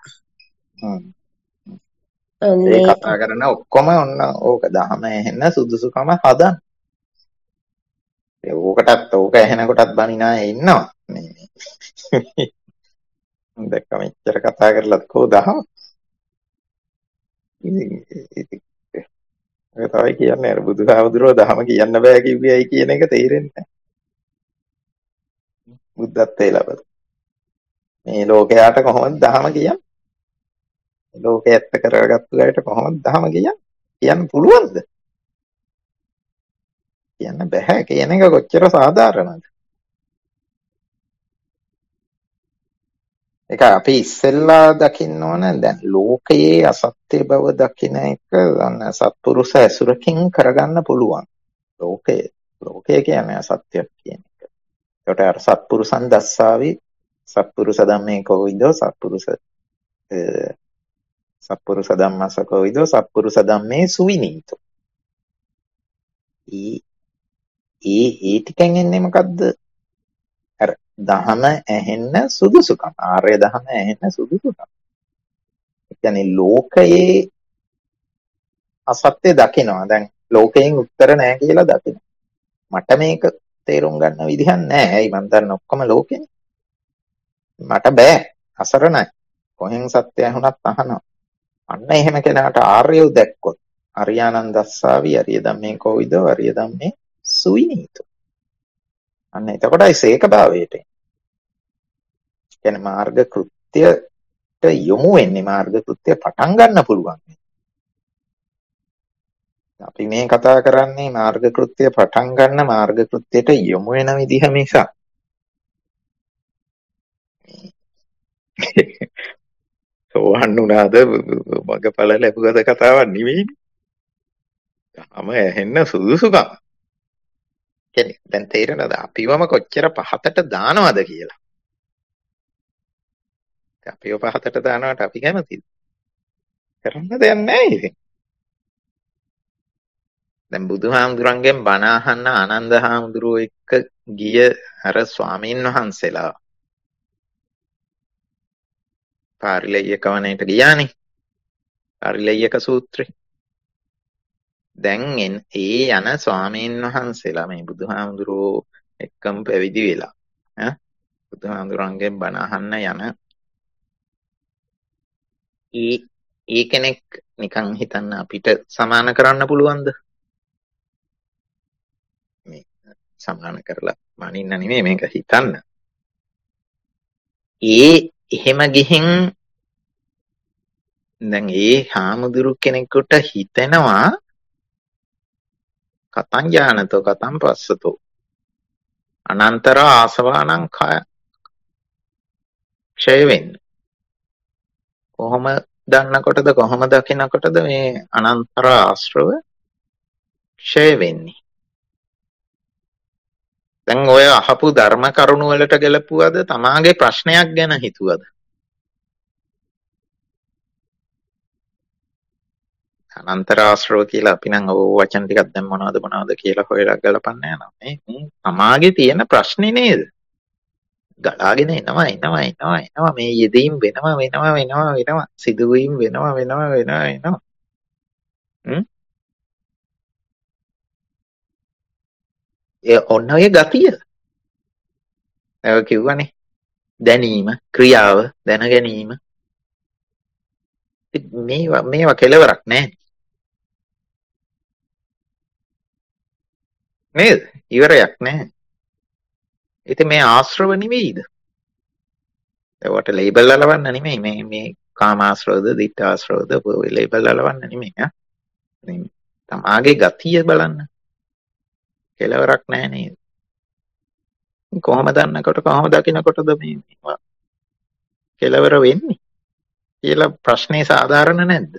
ඒ කතා කරන ඔක්කොම ඔන්න ඕක දහම ඇහෙන්න සුදුසුකම හදන්න. ඒ ඕකටත් ඕක ඇහෙනකොටත් බනිනා ඉන්නවා. මේ දැක්ක මෙච්චර කතා කරලත් කෝ දහම. ඉතින් ඒ තමයි කියන්නේ අර බුදුහාමුදුරුවෝ දහම කියන්න බෑ කිව්වයි කියන එක තේරෙන්නේ නැහැ. බුද්ධත්වයේ ලබන මේ ලෝකයට කොහොමද දහම කියන්නේ? ලෝකේ ඇත්ත කරගත්තු අයට කොහොමද දහම කියන්නේ? කියන්න පුළුවන්ද? කියන්න බෑ කියන එක කොච්චර සාධාරණද? ඒක අපි ඉස්සෙල්ලා දකින්න ඕන දැන් ලෝකයේ අසත්‍ය බව දකින එක සත්පුරුෂ ඇසුරකින් කරගන්න පුළුවන්. ලෝකය ලෝකය කියන්නේ අසත්‍යයක් කියන එක. ඒකට අර සත්පුරුෂන් දස්සාවි සත්පුරුෂ ධම්මේ කෝවිදෝ සත්පුරුෂ සත්පුරුෂ ධම්මස කෝවිදෝ සත්පුරුෂ ධම්මේ සුවිනීතෝ. ඒ ඒ ඒ ටිකෙන් එන්නේ මොකද්ද? අර දහම ඇහෙන්න සුදුසුකම. ආර්ය දහම ඇහෙන්න සුදුසුකම. ඒ කියන්නේ ලෝකයේ අසත්‍ය දකිනවා. දැන් ලෝකයෙන් උත්තර නැහැ කියලා දකිනවා. මට මේක තේරුම් ගන්න විදිහක් නැහැ. ඇයි මන් දන්න ඔක්කොම ලෝකෙනේ. මට බෑ. අසරණයි. කොහෙන් සත්‍ය ඇහුණත් අහනවා. අන්න එහෙම කෙනාට ආර්යව දැක්කොත් අරියානන්දස්සාවි අරිය ධම්මේ කෝවිදෝ අරිය ධම්මේ සුවිනීතෝ. අන්න එතකොටයි සේක භාවයට එන්නේ. කියන්නේ මාර්ග කෘත්‍යයට යොමු වෙන්නේ මාර්ග කෘත්‍ය පටන් ගන්න පුළුවන්. අපි මේ කතා කරන්නේ මාර්ග කෘත්‍ය පටන් ගන්න මාර්ග කෘත්‍යයට යොමු වෙන විදිහ මිසක් සෝවන් උනාද මගපල ලැබුවද කතාවක් නෙවෙයි. තාම ඇහෙන්න සුදුසුකම්. කියන්නේ දැන් තේරෙනවද අපිවම කොච්චර පහතට දානවද කියලා. අපිව පහතට දානවට අපි කැමතිද? කරන්න දෙයක් නැහැ ඉතින්. දැන් බුදුහාමුදුරන්ගෙන් බණ අහන්න ආනන්ද හාමුදුරුවෝ එක්ක ගිය අර ස්වාමීන් වහන්සේලා පාරිලෙය්‍යක වනයේට ගියානේ. පාරිලෙය්‍යක සූත්‍රය. දැන් ඒ යන ස්වාමීන් වහන්සේලා මේ බුදුහාමුදුරුවෝ එක්කම පැවිදි වෙලා ඈ බුදුහාමුදුරන්ගෙන් බණ අහන්න යන ඒ ඒ කෙනෙක් නිකන් හිතන්න අපිට සමාන කරන්න පුළුවන්ද? මේ සමාන කරලා මනින්න නෙමෙයි මේක හිතන්න. ඒ එහෙම ගිහින් දැන් ඒ හාමුදුරු කෙනෙකුට හිතෙනවා කතං ඥානතෝ කතං පස්සතෝ අනන්තර ආසවානං කය ක්ෂය වෙන්න කොහොමද දන්නකොටද කොහොම දකිනකොටද මේ අනන්තර ආශ්‍රව ක්ෂය වෙන්නේ? දැන් ඔය අහපු ධර්ම කරුණු වලට ගැලපුවද තමාගේ ප්‍රශ්නයක් ගැන හිතුවද? අනන්තර ආශ්‍රව කියලා අපි නම් ඔය වචන ටිකක් දැන් මොනවද මොනවද කියලා හොයලා ගලපන්න යනවා. මේ තමාගේ තියෙන ප්‍රශ්නේ නේද? ගලාගෙන එනවා එනවා එනවා එනවා මේ යෙදීම් වෙනවා වෙනවා වෙනවා වෙනවා සිදුවීම් වෙනවා වෙනවා වෙනවා වෙනවා. හ්ම් ඒ ඔන්න ඔය ගතිය. ඒක කිව්වනේ. දැනීම, ක්‍රියාව, දැන ගැනීම. මේවා මේවා කෙලවරක් නැහැ. නේද? ඉවරයක් නැහැ. ඉතින් මේ ආශ්‍රව නෙවෙයිද? ඒවට ලේබල් අලවන්න නෙමෙයි මේ මේ කාමාශ්‍රවද, ditthාශ්‍රවද ලේබල් අලවන්න නෙමෙයි ආ. තමාගේ ගතිය බලන්න. කෙලවරක් නැහැ නේද? කොහොම දන්නකොට කොහොම දකින්නකොටද මේ මේවා කෙලවර වෙන්නේ කියලා ප්‍රශ්නේ සාධාරණ නැද්ද?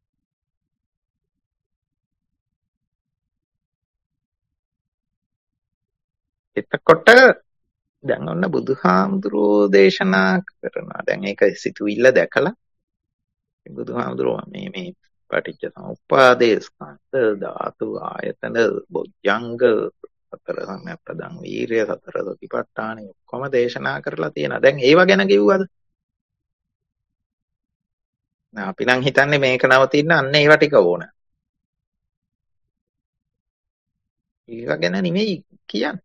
එතකොට දැන් ඔන්න බුදුහාමුදුරෝ දේශනා කරනවා. දැන් ඒක සිතුවිල්ල දැකලා බුදුහාමුදුරෝ මේ මේ පටිච්ච සමුප්පාදේ ස්කන්ධ ධාතු ආයතන බොජ්ජංග සතර සම්‍යක්පදං වීර්ය සතර සතිපට්ඨාන ඔක්කොම දේශනා කරලා තියෙනවා. දැන් ඒව ගැන කිව්වද? අපි නම් හිතන්නේ මේක නවතින්න අන්න ඒව ටික ඕන. ඒව ගැන නෙමෙයි කියන්නේ.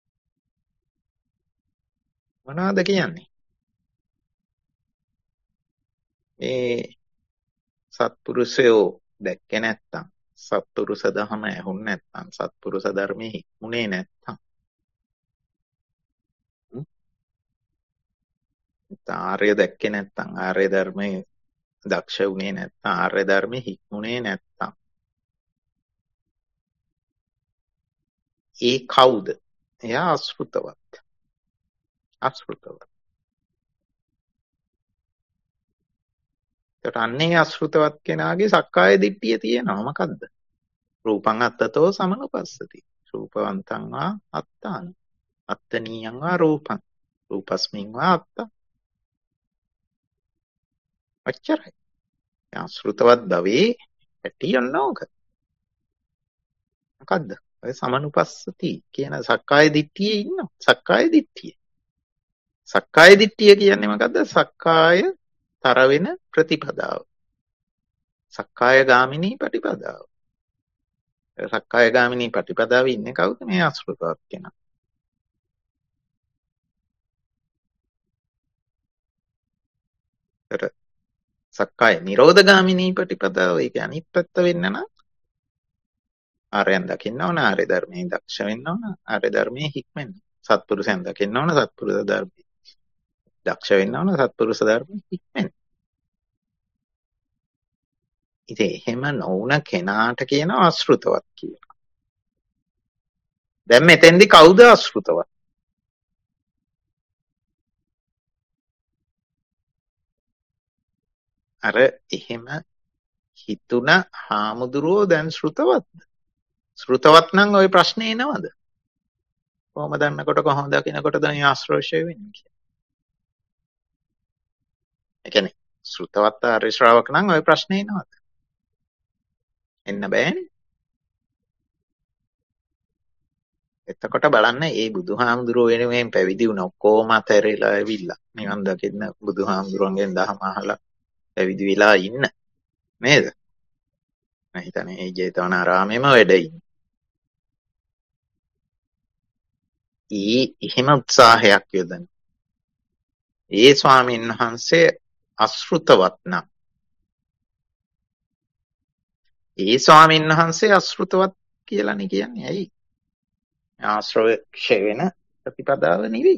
මොනවද කියන්නේ? මේ සත්පුරුෂයෝ දැක්කේ නැත්තම්, සත්පුරුෂ දහම ඇහුන්නේ නැත්තම්, සත්පුරුෂ ධර්මයේ හික්මුනේ නැත්තම්, ආර්ය දැක්කේ නැත්තම්, ආර්ය ධර්මයේ දක්ෂ වුණේ නැත්තම්, ආර්ය ධර්මයේ හික්මුනේ නැත්තම්, ඒ කවුද? එයා අසෘතවත්. අසෘතවත්. ඒකට අන්නේ අසෘතවත් කෙනාගේ සක්කාය දිට්ඨිය තියෙනවා. මොකද්ද? රූපං අත්තතෝ සමනුපස්සති. රූපවන්තං වා අත්තාන. අත්තනීයං වා රූපං. රූපස්මින් වා අත්ත. අච්චරයි. අසෘතවත් දවේ ඇටියන්න ඕක. මොකද්ද? ඔය සමනුපස්සති කියන සක්කාය දිට්ඨියේ ඉන්නවා. සක්කාය දිට්ඨිය. සක්කාය දිට්ඨිය කියන්නේ මොකද්ද? සක්කාය තර වෙන ප්‍රතිපදාව. සක්කාය ගාමිනී ප්‍රතිපදාව. සක්කාය ගාමිනී ප්‍රතිපදාවේ ඉන්නේ කවුද? මේ අසෘතවත් කෙනා. ඒතර සක්කාය නිරෝධ ගාමිනී ප්‍රතිපදාව ඒක අනිත් පැත්ත වෙන්න නම් ආර්යයන් දකින්න ඕන, ආර්ය ධර්මයේ දක්ෂ වෙන්න ඕන, ආර්ය ධර්මයේ හික්මෙන්න. සත්පුරුෂයන් දකින්න ඕන, සත්පුරුෂ ධර්මයේ දක්ෂ වෙන්න ඕන, සත්පුරුෂ ධර්මයේ හික්මෙන්න. ඉතින් එහෙම නොවුන කෙනාට කියනවා අසෘතවත් කියලා. දැන් මෙතෙන්දි කවුද අසෘතවත්? අර එහෙම හිතුණ හාමුදුරුවෝ දැන් ශ්‍රුතවත්ද? ශ්‍රුතවත් නම් ওই ප්‍රශ්නේ එනවද? කොහොම දන්නකොට කොහොම දකිනකොටද මේ ආශ්‍රවශය වෙන්නේ කියලා. ඒ කියන්නේ ශ්‍රුතවත් ආර්ය ශ්‍රාවක නම් ওই ප්‍රශ්නේ එනවද? එන්න බෑනේ. එතකොට බලන්න මේ බුදුහාමුදුරුවෝ වෙනුවෙන් පැවිදි වුණ ඔක්කොම අතහැරලා ඇවිල්ලා නිවන් දකින්න බුදුහාමුදුරුවන්ගෙන් දහම අහලා පැවිදි වෙලා ඉන්න නේද? මම හිතන්නේ මේ ජේතවනාරාමෙම වැඩ ඉන්න. ඊ එහෙම උත්සාහයක් යොදන. ඒ ස්වාමීන් වහන්සේ අසෘතවත් නම් ඒ ස්වාමීන් වහන්සේ අසෘතවත් කියලානේ කියන්නේ. ඇයි? ආශ්‍රව ක්ෂය වෙන ප්‍රතිපදාව නෙවෙයි.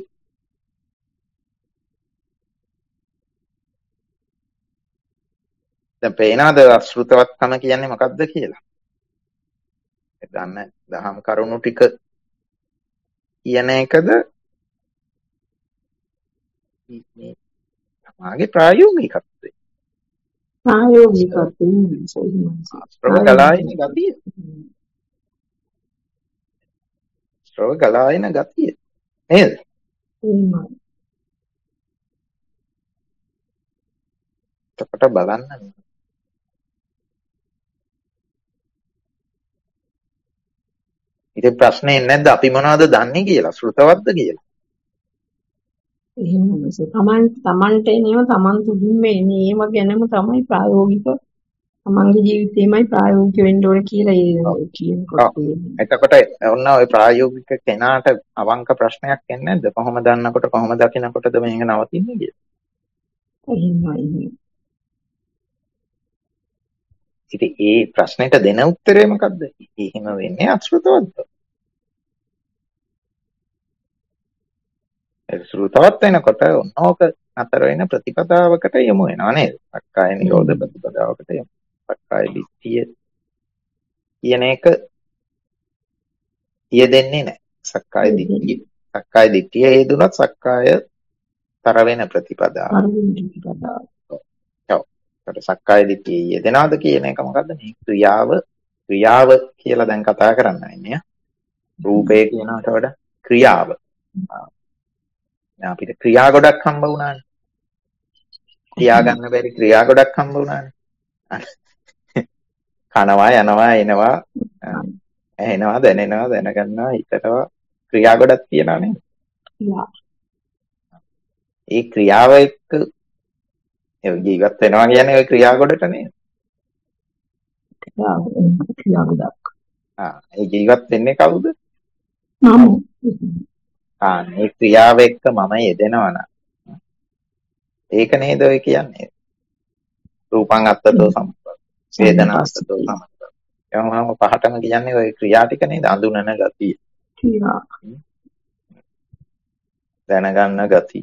දැන් පේනවද අසෘතවත්කම කියන්නේ මොකක්ද කියලා? දන්න දහම් කරුණු ටික කියන එකද මේ තමාගේ ප්‍රායෝගිකත්වය. ප්‍රායෝගිකත්වයෙන් සෝමනසේ ශ්‍රව ගලායන ගතිය. ශ්‍රව ගලායන ගතිය නේද? එහෙමයි. එතකොට බලන්න. ඉතින් ප්‍රශ්නේ නැද්ද අපි මොනවද දන්නේ කියලා? ශ්‍රුතවත්ද කියලා? එහෙමයි. තමන් තමන්ට එනේම තමන් තුලින්ම එන්නේ. ඒව ගැනම තමයි ප්‍රායෝගික තමන්ගේ ජීවිතේමයි ප්‍රායෝගික වෙන්න ඕනේ කියලා ඒ කියනකොට. එතකොට ඔන්න ඔය ප්‍රායෝගික කෙනාට අවංක ප්‍රශ්නයක් එන්නේ නැද්ද? කොහොම දන්නකොට කොහොම දකින්නකොටද මේක නවතින්නේ කියලා? එහෙමයි. ඉතින් ඒ ප්‍රශ්නෙට දෙන උත්තරේ මොකද්ද? එහෙම වෙන්නේ අශ්‍රුතවත්ව. ඒ ශ්‍රුතවත් වෙනකොට ඕක අතර වෙන ප්‍රතිපදාවකට යමු වෙනවා නේද? සක්කාය නිරෝධ ප්‍රතිපදාවකට යමු. සක්කාය දිට්ඨිය කියන එක යෙදෙන්නේ නැහැ. සක්කාය දිට්ඨිය. සක්කාය දිට්ඨිය හේතුනොත් සක්කාය තර වෙන ප්‍රතිපදාව. ඔව්. සක්කාය දිට්ඨිය යෙදෙනවද කියන එක මොකද්ද? මේ ක්‍රියාව ක්‍රියාව කියලා දැන් කතා කරන්න ඉන්නේ. රූපය කියනකට වඩා ක්‍රියාව. දැන් අපිට ක්‍රියා ගොඩක් හම්බ වුණානේ. කියා ගන්න බැරි ක්‍රියා ගොඩක් හම්බ වුණානේ. කනවා යනවා එනවා ඇහෙනවා දැනෙනවා දැනගන්නවා හිතනවා ක්‍රියා ගොඩක් තියෙනවා නේද? ඒ ක්‍රියාව එක්ක ජීවත් වෙනවා කියන්නේ ওই ක්‍රියා ගොඩට නේද? ක්‍රියා ගොඩක්. ආ ඒ ජීවත් වෙන්නේ කවුද? මම. ආ මේ ක්‍රියාව එක්ක මම යෙදෙනවා නම් ඒක නේද ඔය කියන්නේ? රූපං අත්තතෝ සම්පත. වේදනා අත්තතෝ සම්පත. එහම පහටම කියන්නේ ඔය ක්‍රියා ටික නේද? අඳුනන ගතිය. ක්‍රියා. දැනගන්න ගතිය.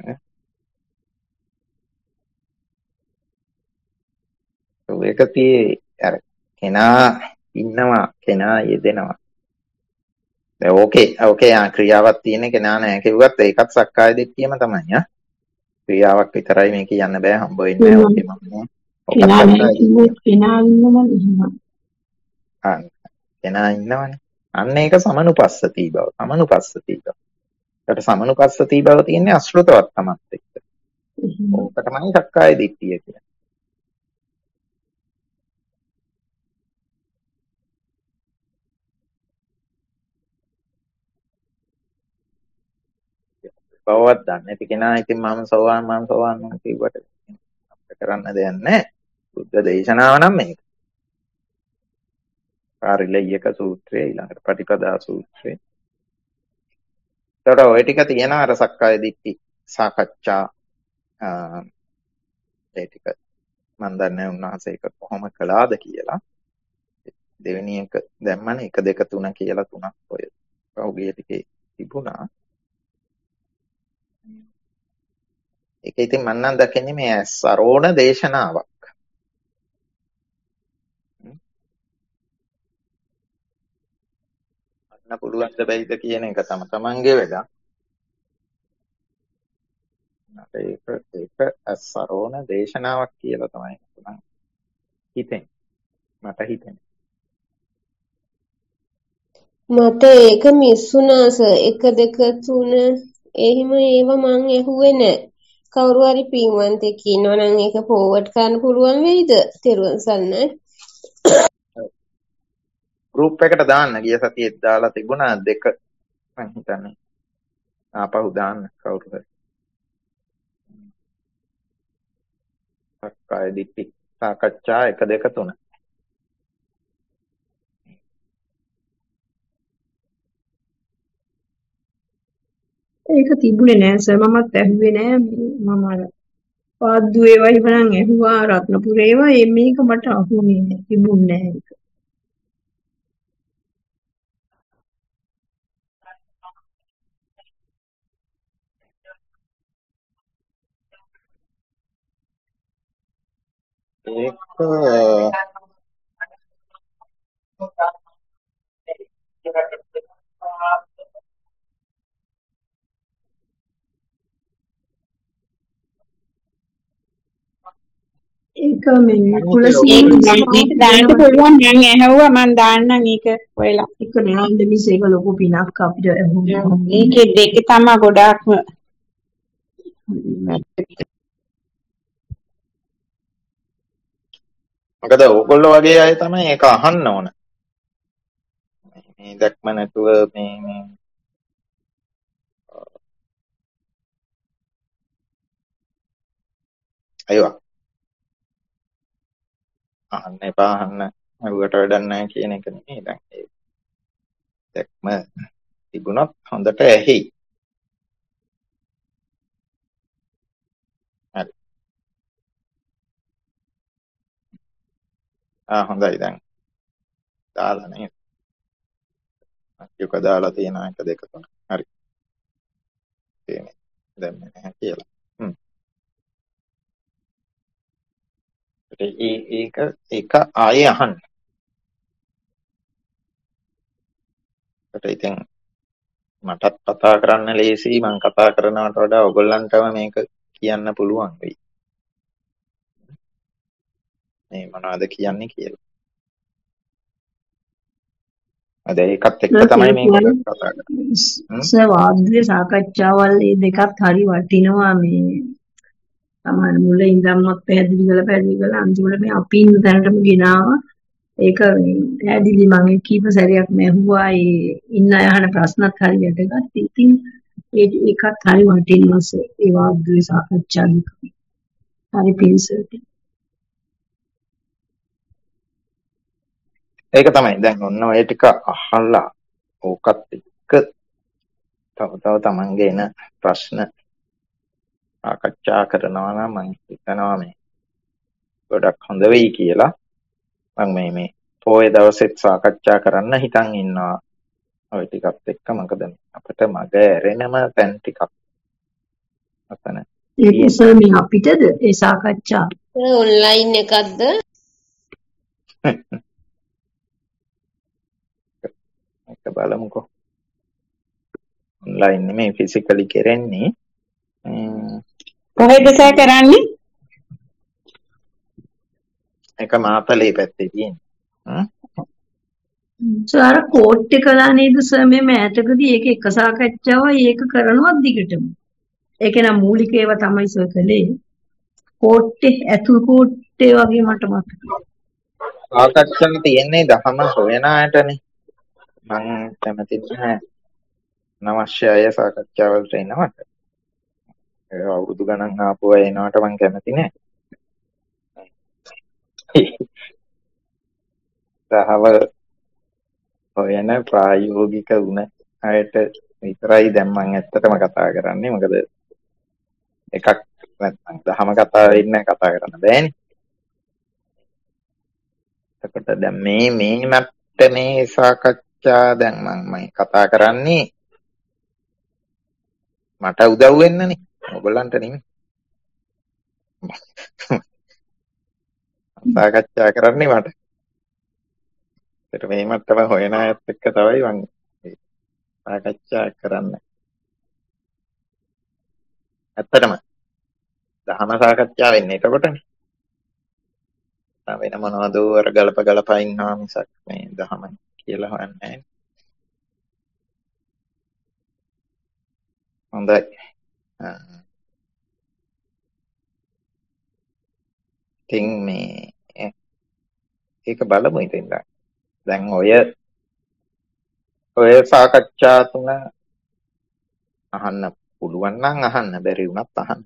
ඒක තියේ අර කෙනා ඉන්නවා කෙනා යෙදෙනවා. දැන් ඕකේ ඕකේ ආ ක්‍රියාවක් තියෙන කෙනා නැහැ කිව්වත් ඒකත් සක්කාය දිට්ඨියම තමයි ආ. ක්‍රියාවක් විතරයි මේ කියන්න බෑ හම්බ වෙන්නේ නැහැ ඕකේ මම. කෙනා නැහැ කෙනා ඉන්නවනේ එහෙම. ආ කෙනා ඉන්නවනේ. අන්න ඒක සමනුපස්සති බව. සමනුපස්සති බව. ඒකට සමනුපස්සති බව තියෙන්නේ අශ්‍රුතවත් තමත් එක්ක. ඕකටමයි සක්කාය දිට්ඨිය කියන්නේ. බවවත් දන්නේ නැති කෙනා ඉතින් මම සෝවාන් මම සෝවාන් මම කිව්වට අපිට කරන්න දෙයක් නැහැ. බුද්ධ දේශනාව නම් මේක. පාරිලෙය්‍යක සූත්‍රය ඊළඟට පටිපදා සූත්‍රය. ඒතකොට ওই ටික තියෙන අර සක්කාය දිට්ඨි සාකච්ඡා ඒ ටික මම දන්නේ උන්වහන්සේ ඒක කොහොම කළාද කියලා. දෙවෙනි එක දැම්මනේ එක දෙක තුන කියලා තුනක් ඔය පහුගිය ටිකේ තිබුණා. ඒක ඉතින් මම නම් දකින්නේ මේ සරෝණ දේශනාවක්. අන්න පුළුවන් ද බැයිද කියන එක තම තමන්ගේ වැඩක්. ඒක ඒක සරෝණ දේශනාවක් කියලා තමයි මම හිතෙන්නේ. මට හිතෙන්නේ. මට ඒක මිස් වුණා සර් එක දෙක තුන එහෙම ඒව මං ඇහුවේ නෑ. කවුරු හරි පින්වන්තෙක් ඉන්නවා නම් ඒක ෆෝවර්ඩ් කරන්න පුළුවන් වෙයිද? තෙරුවන් සරණයි. ගෲප් එකට දාන්න ගිය සතියේ දාලා තිබුණා දෙක මම හිතන්නේ. ආපහු දාන්න කවුරු හරි. සක්කාය දිට්ඨි සාකච්ඡා එක දෙක තුන. ඒක තිබුණේ නෑ සර් මමත් ඇහුවේ නෑ මම අර පාද්දු ඒවා ඉවරන් ඇහුවා රත්නපුර ඒවා මේක මට අහුනේ නෑ තිබුණේ නෑ ඒක. ඒක මේ ඒක කුලසිංහ ඒක ඔයගොල්ලෝ ඊට දාන්න පුළුවන් මං ඇහුවා මං දාන්නම් ඒක ඔයලා. එක දාන්න මිස ඒක ලොකු පිනක් අපිට ඒකේ දෙක තමයි ගොඩාක්ම මොකද ඕගොල්ලෝ වගේ අය තමයි ඒක අහන්න ඕන. මේ දැක්ම නැතුව මේ මේ අයවා අහන්න එපා අහන්න අරුවට වැඩක් නැහැ කියන එක නෙමෙයි. දැන් ඒ දැක්ම තිබුණොත් හොඳට ඇහි. හරි. ආ හොඳයි දැන් දාලා නේද? යක දාලා තියෙන එක දෙක තුන. හරි. තේනේ. දැන් නැහැ කියලා. හ්ම්. ඒ ඒක ඒක ආයේ අහන්න. ඒකට ඉතින් මටත් කතා කරන්න ලේසි මං කතා කරනවට වඩා ඔයගොල්ලන්ටම මේක කියන්න පුළුවන් වෙයි. මේ මොනවද කියන්නේ කියලා. අද ඒකත් එක්ක තමයි මේක කතා කරන්නේ. සර් වාද්‍ය සාකච්ඡාවල් මේ දෙකත් හරි වටිනවා මේ තමයි මුල ඉඳන්වත් පැහැදිලි කරලා පැහැදිලි කරලා අන්තිමට මේ අපි ඉන්න තැනටම ගෙනාවා. ඒක පැහැදිලි මම කීප සැරයක් මැහුවා ඒ ඉන්න අය අහන ප්‍රශ්නත් හරි වැදගත්. ඉතින් ඒකත් හරි වටිනවා සර්. ඒ වාද්‍ය සාකච්ඡා දෙක. හරි පිළිසෙට. ඒක තමයි දැන් ඔන්න ඔය ටික අහලා ඕකත් එක්ක තව තව තමන්ගේ එන ප්‍රශ්න සාකච්ඡා කරනවා නම් මම හිතනවා මේ ගොඩක් හොඳ වෙයි කියලා. මම මේ මේ පොයේ දවසෙත් සාකච්ඡා කරන්න හිතන් ඉන්නවා ඔය ටිකත් එක්ක. මොකද අපිට මග ඇරෙනම තැන් ටිකක් අතන. ඒක සර් මේ අපිටද ඒ සාකච්ඡා ඔන්ලයින් එකක්ද? ඒක බලමුකෝ. ඔන්ලයින් නෙමෙයි ෆිසිකලි කරන්නේ. කොහෙද සර් කරන්නේ? ඒක මාතලේ පැත්තේ තියෙන්නේ. සර් කෝට් එක කළා නේද සර් මේ මෑතකදී ඒක එක සාකච්ඡාවයි ඒක කරනවා දිගටම. ඒක නම් මූලික ඒවා තමයි සර් කළේ. කෝට්ටේ ඇතුල් කෝට්ටේ වගේ මට මතකයි. සාකච්ඡා තියෙන්නේ දහම හොයන අයටනේ. මම කැමති නැහැ නවශ්‍ය අය සාකච්ඡා වලට එනවට. ඒ අවුරුදු ගණන් ආපු අය එනවට මම කැමති නැහැ. දහව හොයන ප්‍රායෝගික වුණ අයට විතරයි දැන් මම ඇත්තටම කතා කරන්නේ. මොකද එකක් නැත්නම් දහම කතා වෙන්න කතා කරන්න බෑනේ. එතකොට දැන් මේ මේ මට්ටමේ සාකච්ඡා දැන් මම මම කතා කරන්නේ මට උදව් වෙන්නනේ. ඔයගොල්ලන්ට නෙමෙයි. සාකච්ඡා කරන්නේ මට. ඒත් මේ මට්ටම හොයන අයත් එක්ක තමයි මම සාකච්ඡා කරන්නේ. ඇත්තටම දහම සාකච්ඡා වෙන්නේ එතකොටනේ. වෙන මොනවද අර ගලප ගලපා ඉන්නවා මිසක් මේ දහම කියලා හොයන්නේ නැහැ. හොඳයි. ඉතින් මේ ඒක බලමු ඉතින් දැන් ඔය ඔය සාකච්ඡා තුන අහන්න පුළුවන් නම් අහන්න, බැරි වුණත් අහන්න.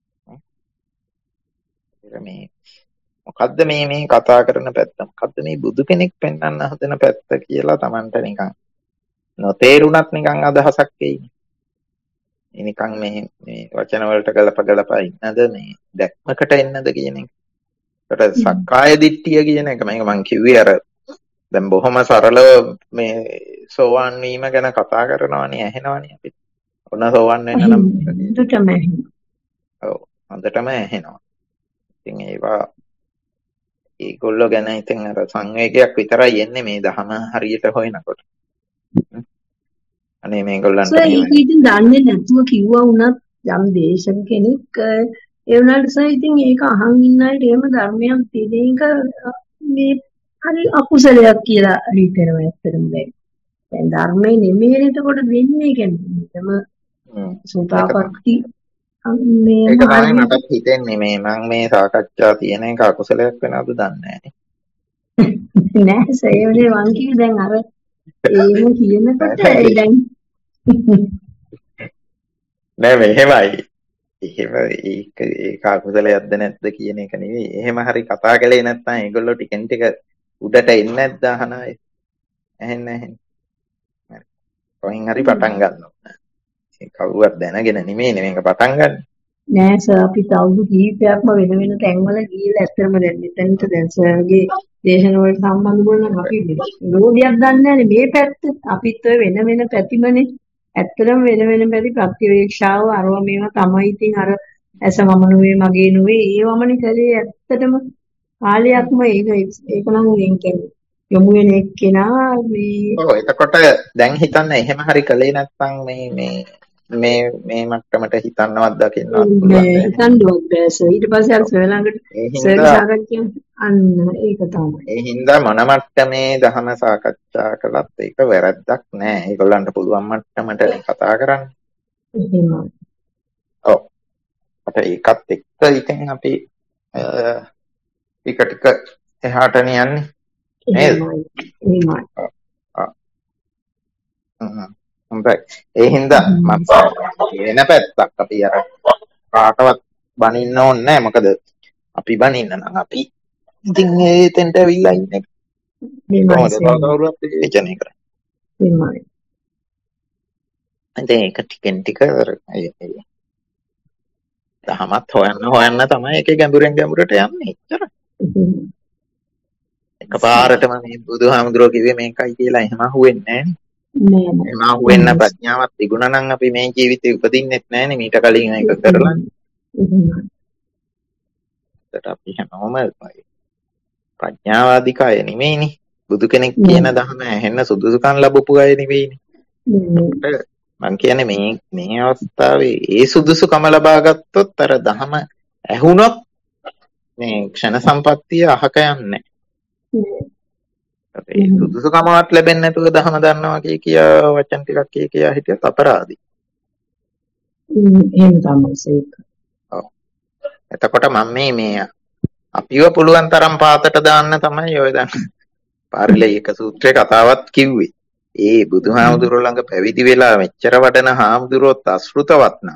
මේ මොකද්ද මේ මේ කතා කරන පැත්ත, මොකද්ද මේ බුදු කෙනෙක් පෙන්වන්න හදන පැත්ත කියලා Tamanට නිකන් නොතේරුණත් නිකන් අදහසක් එයිනේ. මේ නිකන් මේ මේ වචන වලට ගලප ගලපා ඉන්නද මේ දැක්මකට එන්නද කියන එක. ඒකට සක්කාය දිට්ඨිය කියන එක මේක මම කිව්වේ අර දැන් බොහොම සරලව මේ සෝවාන් වීම ගැන කතා කරනවානේ, ඇහෙනවානේ අපි. ඔන්න සෝවාන් වෙන්න නම් හොඳටම ඇහෙනවා. ඔව් හොඳටම ඇහෙනවා. ඉතින් ඒවා ඒගොල්ලෝ ගැන ඉතින් අර සංවේගයක් විතරයි එන්නේ මේ දහම හරියට හොයනකොට. අනේ මේගොල්ලන්ට ඒක ඉතින් දන්නේ නැතුව කිව්වා වුණත් යම් දේශක කෙනෙක් ඒ වුණාට සර් ඉතින් ඒක අහන් ඉන්න අයට එහෙම ධර්මයක් තියෙන එක මේ හරි අකුසලයක් කියලා හිතෙනවා ඇත්තටම දැන්. දැන් ධර්මයේ නෙමෙයි එතකොට වෙන්නේ කියන්නේ. එතම සෝතාපට්ටි මේ ඒක තමයි මට හිතෙන්නේ මේ මම මේ සාකච්ඡා තියෙන එක අකුසලයක් වෙනවද දන්නේ නැහැ. නෑ සර් ඒ වගේ මං කිව්වේ දැන් අර එහෙම කියනකොට දැන් නෑ මෙහෙමයි. එහෙම ඒක ඒක අකුසලයක්ද නැද්ද කියන එක නෙවෙයි. එහෙම හරි කතා කළේ නැත්නම් ඒගොල්ලෝ ටිකෙන් ටික උඩට එන්නේ නැද්ද අහන අය? ඇහෙන්නේ නැහැ. හරි. කොහෙන් හරි පටන් ගන්නවා. ඒ කවුරුවත් දැනගෙන නෙමෙයි මේක පටන් ගන්න. නෑ සර් අපි අවුරුදු කීපයක්ම වෙන වෙන තැන්වල ගිහිල්ලා ඇත්තම දැන් මෙතනට දැන් සර්ගේ දේශන වලට සම්බන්ධ වුණා අපි රෝගියක් දන්නේ නැහැ මේ පැත්ත. අපිත් ඔය වෙන වෙන පැතිමනේ. ඇත්තටම වෙන වෙන පැති ප්‍රතිවේක්ෂාව අරව මේවා තමයි ඉතින් අර ඇස මම නෙවෙයි මගේ නෙවෙයි ඒවමනේ කලේ ඇත්තටම කාලයක්ම ඒක ඒක නම් වෙන් කියන්නේ යොමු වෙන එක්කෙනා මේ ඔව් එතකොට දැන් හිතන්න එහෙම හරි කලේ නැත්නම් මේ මේ මේ මේ මට්ටමට හිතන්නවත් දකින්නවත් පුළුවන් නෑ. හිතන්නවත් බෑ සර්. ඊට පස්සේ අර සර් ළඟට සර් සාකච්ඡා අන්න ඒක තමයි. ඒ හින්දා මොන මට්ටමේ දහම සාකච්ඡා කළත් ඒක වැරද්දක් නෑ. ඒගොල්ලන්ට පුළුවන් මට්ටමට කතා කරන්න. එහෙමයි. ඔව්. අපිට ඒකත් එක්ක ඉතින් අපි ටික ටික එහාට යන්නේ නේද? එහෙමයි. හොඳයි. ඒ හින්දා මම වෙන පැත්තක් අපි අර කාටවත් බනින්න ඕනේ නැහැ. මොකද අපි බනින්න නම් අපි ඉතින් ඒ තෙන්ට ඇවිල්ලා ඉන්නේ. කොහොමද කවුරුත් විචනය කරන්නේ. එහෙමයි. ඉතින් ඒක ටිකෙන් ටික දහමත් හොයන්න හොයන්න තමයි ඒකේ ගැඹුරෙන් ගැඹුරට යන්නේ. එච්චර. එකපාරටම මේ බුදුහාමුදුරුවෝ කිව්වේ මේකයි කියලා එහෙම අහුවෙන්නේ නැහැ. නෑ නෑ. එහෙම අහුවෙන්න ප්‍රඥාවක් තිබුණා නම් අපි මේ ජීවිතේ උපදින්නෙත් නැහනේ මීට කලින් ඒක කරලා. ඒකට අපි හැමෝම ප්‍රඥාවාදී කය නෙමෙයිනේ. බුදු කෙනෙක් කියන ධර්ම ඇහෙන්න සුදුසුකම් ලැබපු අය නෙවෙයිනේ. මම කියන්නේ මේ මේ අවස්ථාවේ ඒ සුදුසුකම ලබා ගත්තොත් අර ධර්ම ඇහුනොත් මේ ක්ෂණ සම්පත්තිය අහක යන්නේ. ඒ සුදුසුකමවත් ලැබෙන්නේ නැතුව ධර්ම දන්නවා කිය කියා වචන ටිකක් කිය කියා හිටියත් අපරාධයි. එහෙම තමයි ඒක. ඔව්. එතකොට මම මේ මේ අපිව පුළුවන් තරම් පාතට දාන්න තමයි ඔය දැන් පාරිලේයක සූත්‍රයේ කතාවත් කිව්වේ. ඒ බුදුහාමුදුරුවෝ ළඟ පැවිදි වෙලා මෙච්චර වඩන හාමුදුරුවෝත් අශෘතවත් නම්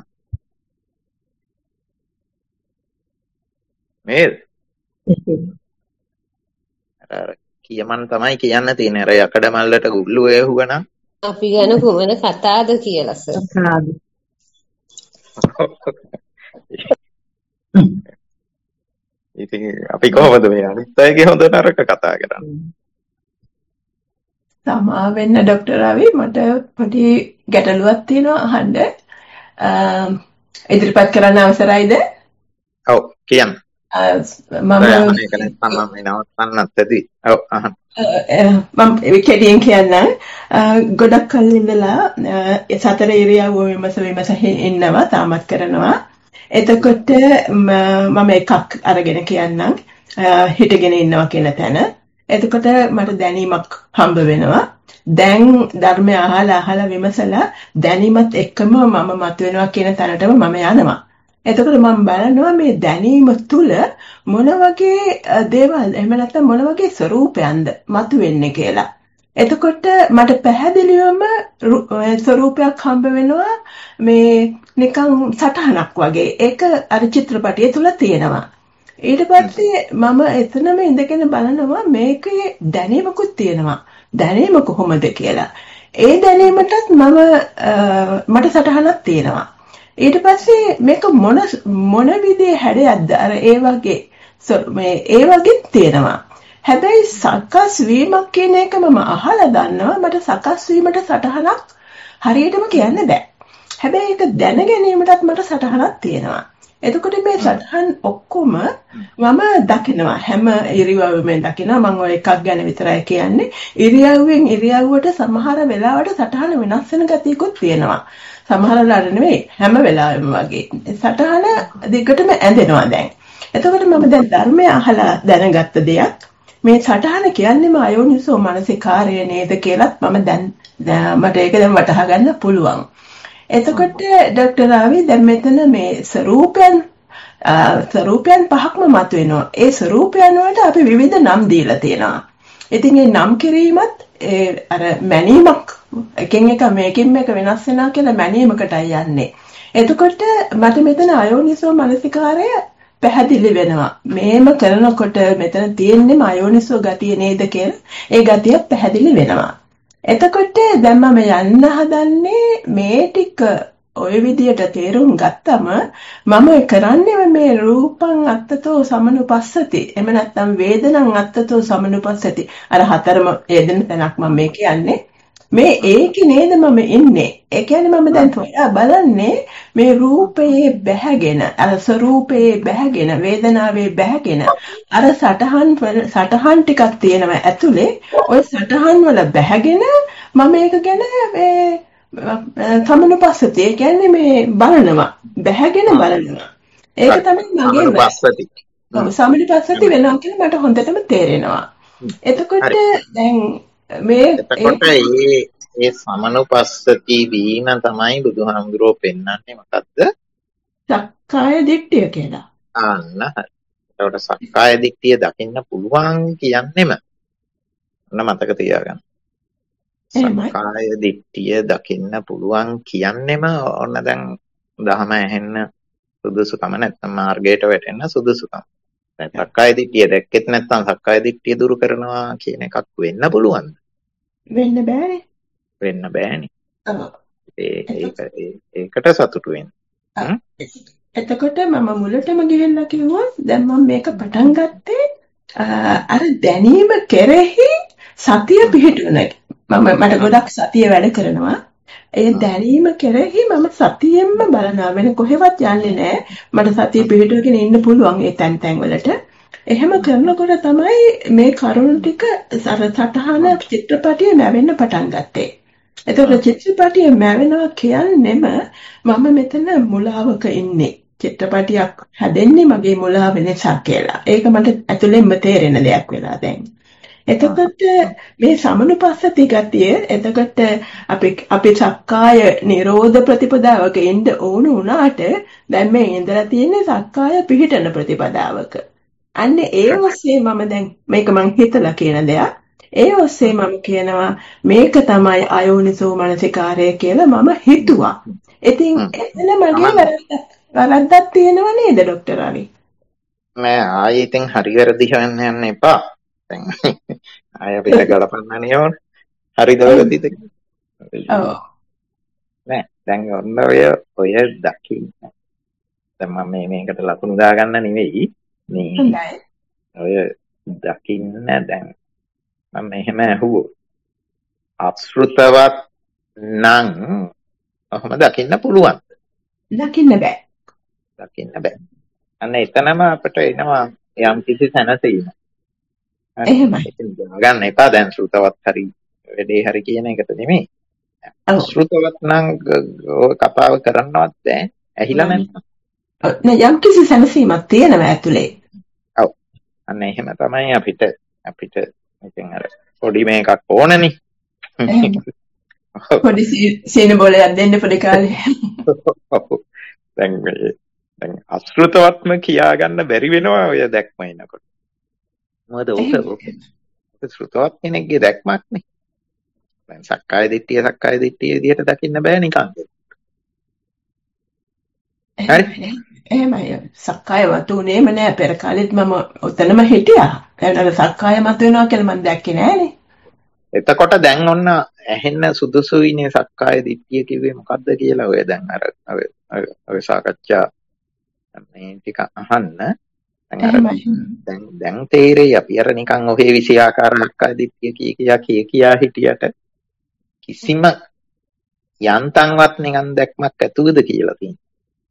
නේද? අර කියමන් තමයි කියන්න තියෙන්නේ. අර යකඩ මල්ලට ගුල්ලු වේහුවනම් අපි ගැන කුමන කතාවද කියලා සර්. ඉතින් අපි කොහොමද මේ අනිත් අයගේ හොඳ නරක කතා කරන්නේ? සමා වෙන්න ડોක්ටර් රවි මට පොඩි ගැටලුවක් තියෙනවා අහන්න. ඉදිරිපත් කරන්න අවසරයිද? ඔව් කියන්න. මම මේක නැත්නම් මම නවත්තන්නත් ඇති. ඔව් අහන්න. මම කෙටියෙන් කියන්නම්. ගොඩක් කල් ඉඳලා සතර ඉරියව්ව විමස විමස ඉන්නවා තාමත් කරනවා. එතකොට මම එකක් අරගෙන කියන්නම්. හිටගෙන ඉන්නවා කියන තැන. එතකොට මට දැනීමක් හම්බ වෙනවා. දැන් ධර්මය අහලා අහලා විමසලා දැනීමත් එක්කම මම මතුවෙනවා කියන තැනටම මම යනවා. එතකොට මම බලනවා මේ දැනීම තුල මොන වගේ දේවල් එහෙම නැත්නම් මොන වගේ ස්වરૂපයන්ද මතුවෙන්නේ කියලා. එතකොට මට පැහැදිලිවම ස්වરૂපයක් හම්බ වෙනවා මේ නිකන් සටහනක් වගේ. ඒක අර චිත්‍රපටිය තුල තියෙනවා. ඊට පස්සේ මම එතනම ඉඳගෙන බලනවා මේකේ දැනීමකුත් තියෙනවා. දැනීම කොහොමද කියලා. ඒ දැනීමටත් මම මට සටහනක් තියෙනවා. ඊට පස්සේ මේක මොන මොන විදිහේ හැඩයක්ද අර ඒ වගේ මේ ඒ වගේ තියෙනවා. හැබැයි සකස් වීමක් කියන එක මම අහලා දන්නවා. මට සකස් වීමට සටහනක් හරියටම කියන්න බෑ. හැබැයි ඒක දැන ගැනීමටත් මට සටහනක් තියෙනවා. එතකොට මේ සටහන් ඔක්කොම මම දකිනවා හැම ඉරියව්වෙම දකිනවා. මම ඔය එකක් ගැන විතරයි කියන්නේ. ඉරියව්වෙන් ඉරියව්වට සමහර වෙලාවට සටහන වෙනස් වෙන ගතියකුත් තියෙනවා. සමහර වෙලාවට නෙවෙයි හැම වෙලාවෙම වගේ සටහන දිගටම ඇඳෙනවා දැන්. එතකොට මම දැන් ධර්මය අහලා දැනගත්ත දෙයක් මේ සටහන කියන්නේම අයෝනිසෝ මනසිකාරය නේද කියලාත් මම දැන් මට ඒක දැන් වටහා ගන්න පුළුවන්. එතකොට ડોક્ટર ආවි දැන් මෙතන මේ ස්වરૂපයන් ස්වરૂපයන් පහක්ම මතුවෙනවා. ඒ ස්වરૂපයන් වලට අපි විවිධ නම් දීලා තියෙනවා. ඉතින් මේ නම් කිරීමත් ඒ අර මැනීමක් එකින් එක මේකින් මේක වෙනස් වෙනවා කියලා මැනීමකටයි යන්නේ. එතකොට මට මෙතන අයෝනිසෝ මනසිකාරය පැහැදිලි වෙනවා. මේම කරනකොට මෙතන තියෙන්නේම අයෝනිසෝ ගතිය නේද කියලා ඒ ගතිය පැහැදිලි වෙනවා. එතකොට දැන් මම යන්න හදන්නේ මේ ටික ඔය විදියට තේරුම් ගත්තම මම කරන්නේ මේ රූපං අත්තතෝ සමනුපස්සති. එහෙම නැත්නම් වේදනං අත්තතෝ සමනුපස්සති. අර හතරම යෙදෙන තැනක් මම මේ කියන්නේ. මේ ඒකේ නේද මම ඉන්නේ. ඒ කියන්නේ මම දැන් ඔයා බලන්නේ මේ රූපයේ බැහැගෙන අර ස්වરૂපයේ බැහැගෙන වේදනාවේ බැහැගෙන අර සටහන් සටහන් ටිකක් තියෙනවා ඇතුලේ. ওই සටහන් වල බැහැගෙන මම ඒක ගැන මේ සමනුපස්සති. ඒ කියන්නේ මේ බලනවා බැහැගෙන බලනවා. ඒක තමයි මගේ සමනුපස්සති. සමනුපස්සති වෙනවා කියලා මට හොඳටම තේරෙනවා. එතකොට දැන් මේ එතකොට මේ ඒ සමනුපස්සති වීම තමයි බුදුහාමුදුරුවෝ පෙන්වන්නේ මොකද්ද? සක්කාය දිට්ඨිය කියලා. අන්න හරි. ඒකට සක්කාය දිට්ඨිය දකින්න පුළුවන් කියන්නෙම ඔන්න මතක තියාගන්න. සක්කාය දිට්ඨිය දකින්න පුළුවන් කියන්නෙම ඔන්න දැන් දහම ඇහෙන්න සුදුසුකම නැත්නම් මාර්ගයට වැටෙන්න සුදුසුකම. දැන් සක්කාය දිට්ඨිය දැක්කෙත් නැත්නම් සක්කාය දිට්ඨිය දුරු කරනවා කියන එකක් වෙන්න පුළුවන්ද? වෙන්න බෑනේ. වෙන්න බෑනේ. ඒක ඒකට සතුටු වෙන්න. එතකොට මම මුලටම ගිහිල්ලා කිව්වොත් දැන් මම මේක පටන් ගත්තේ අර දැනීම කෙරෙහි සතිය පිහිටුන එක. මම මට ගොඩක් සතිය වැඩ කරනවා. ඒ දැනීම කෙරෙහි මම සතියෙන්ම බලනවා. වෙන කොහෙවත් යන්නේ නැහැ. මට සතිය පිහිටුවගෙන ඉන්න පුළුවන් ඒ තැන් තැන් වලට. එහෙම කරනකොට තමයි මේ කරුණු ටික අර සටහන චිත්‍රපටිය මැවෙන්න පටන් ගත්තේ. එතකොට චිත්‍රපටිය මැවෙනවා කියන්නේම මම මෙතන මුලාවක ඉන්නේ. චිත්‍රපටියක් හැදෙන්නේ මගේ මුලාව නිසා කියලා. ඒක මට ඇතුළෙන්ම තේරෙන දෙයක් වෙලා දැන්. එතකොට මේ සමනුපස්සති ගතිය එතකොට අපි අපි සක්කාය නිරෝධ ප්‍රතිපදාවක ඉන්න ඕන වුණාට දැන් මේ ඉඳලා තියෙන්නේ සක්කාය පිහිටන ප්‍රතිපදාවක. අන්න ඒ ඔස්සේ මම දැන් මේක මං හිතලා කියන දෙයක්. ඒ ඔස්සේ මම කියනවා මේක තමයි අයෝනිසෝ මනසිකාරය කියලා මම හිතුවා. ඉතින් එතන මගේ වැරද්දක් වැරද්දක් තියෙනව නේද ડોක්ටර් රවි? නෑ ආයෙ ඉතින් හරි වැරදි හොයන්න යන්න එපා. දැන් ආයෙ අපිට ගලපන්න ඕන. හරිද වැරදිද? ඔව්. නෑ දැන් ඔන්න ඔය ඔය දකින්න. දැන් මම මේ මේකට ලකුණු දාගන්න නෙවෙයි. මේ ඔය දකින්න දැන් මම එහෙම ඇහුවොත් අශ්‍රුතවත් නම් ඔහොම දකින්න පුළුවන්. දකින්න බෑ. දකින්න බෑ. අන්න එතනම අපිට එනවා යම් කිසි සැනසීම. එහෙමයි. ගන්න එපා දැන් ශ්‍රුතවත් හරි වැඩේ හරි කියන එකට නෙමෙයි. ශ්‍රුතවත් නම් ඔය කතාව කරන්නවත් බෑ. ඇහිලා නැත්නම්. යම් කිසි සැනසීමක් තියෙනවා ඇතුලේ. ඔව්. අන්න එහෙම තමයි අපිට අපිට ඉතින් අර පොඩි මේකක් ඕනනේ. පොඩි සීන බෝලයක් දෙන්න පොඩි කාලේ. දැන් දැන් අශ්‍රුතවත්ම කියාගන්න බැරි වෙනවා ඔය දැක්ම එනකොට. මොකද ඕක ඕක ශ්‍රුතවත් කෙනෙක්ගේ දැක්මක් නේ. දැන් සක්කාය දිට්ඨිය සක්කාය දිට්ඨිය විදිහට දකින්න බෑ නිකන්. හරි. එහෙමයි. සක්කාය වතුනේම නෑ පෙර කාලෙත් මම උතනම හිටියා. දැන් අර සක්කාය මත වෙනවා කියලා මම දැක්කේ නෑනේ. එතකොට දැන් ඔන්න ඇහෙන්න සුදුසුයිනේ සක්කාය දිට්ඨිය කිව්වේ මොකද්ද කියලා ඔය දැන් අර ඔය සාකච්ඡා මේ ටික අහන්න. දැන් දැන් තේරෙයි අපි අර නිකන් ඔහේ විෂයාකාර සක්කාය දිට්ඨිය කී කියා කී කියා හිටියට කිසිම යන්තම්වත් නිකන් දැක්මක් ඇතුවද කියලා තියෙනවා.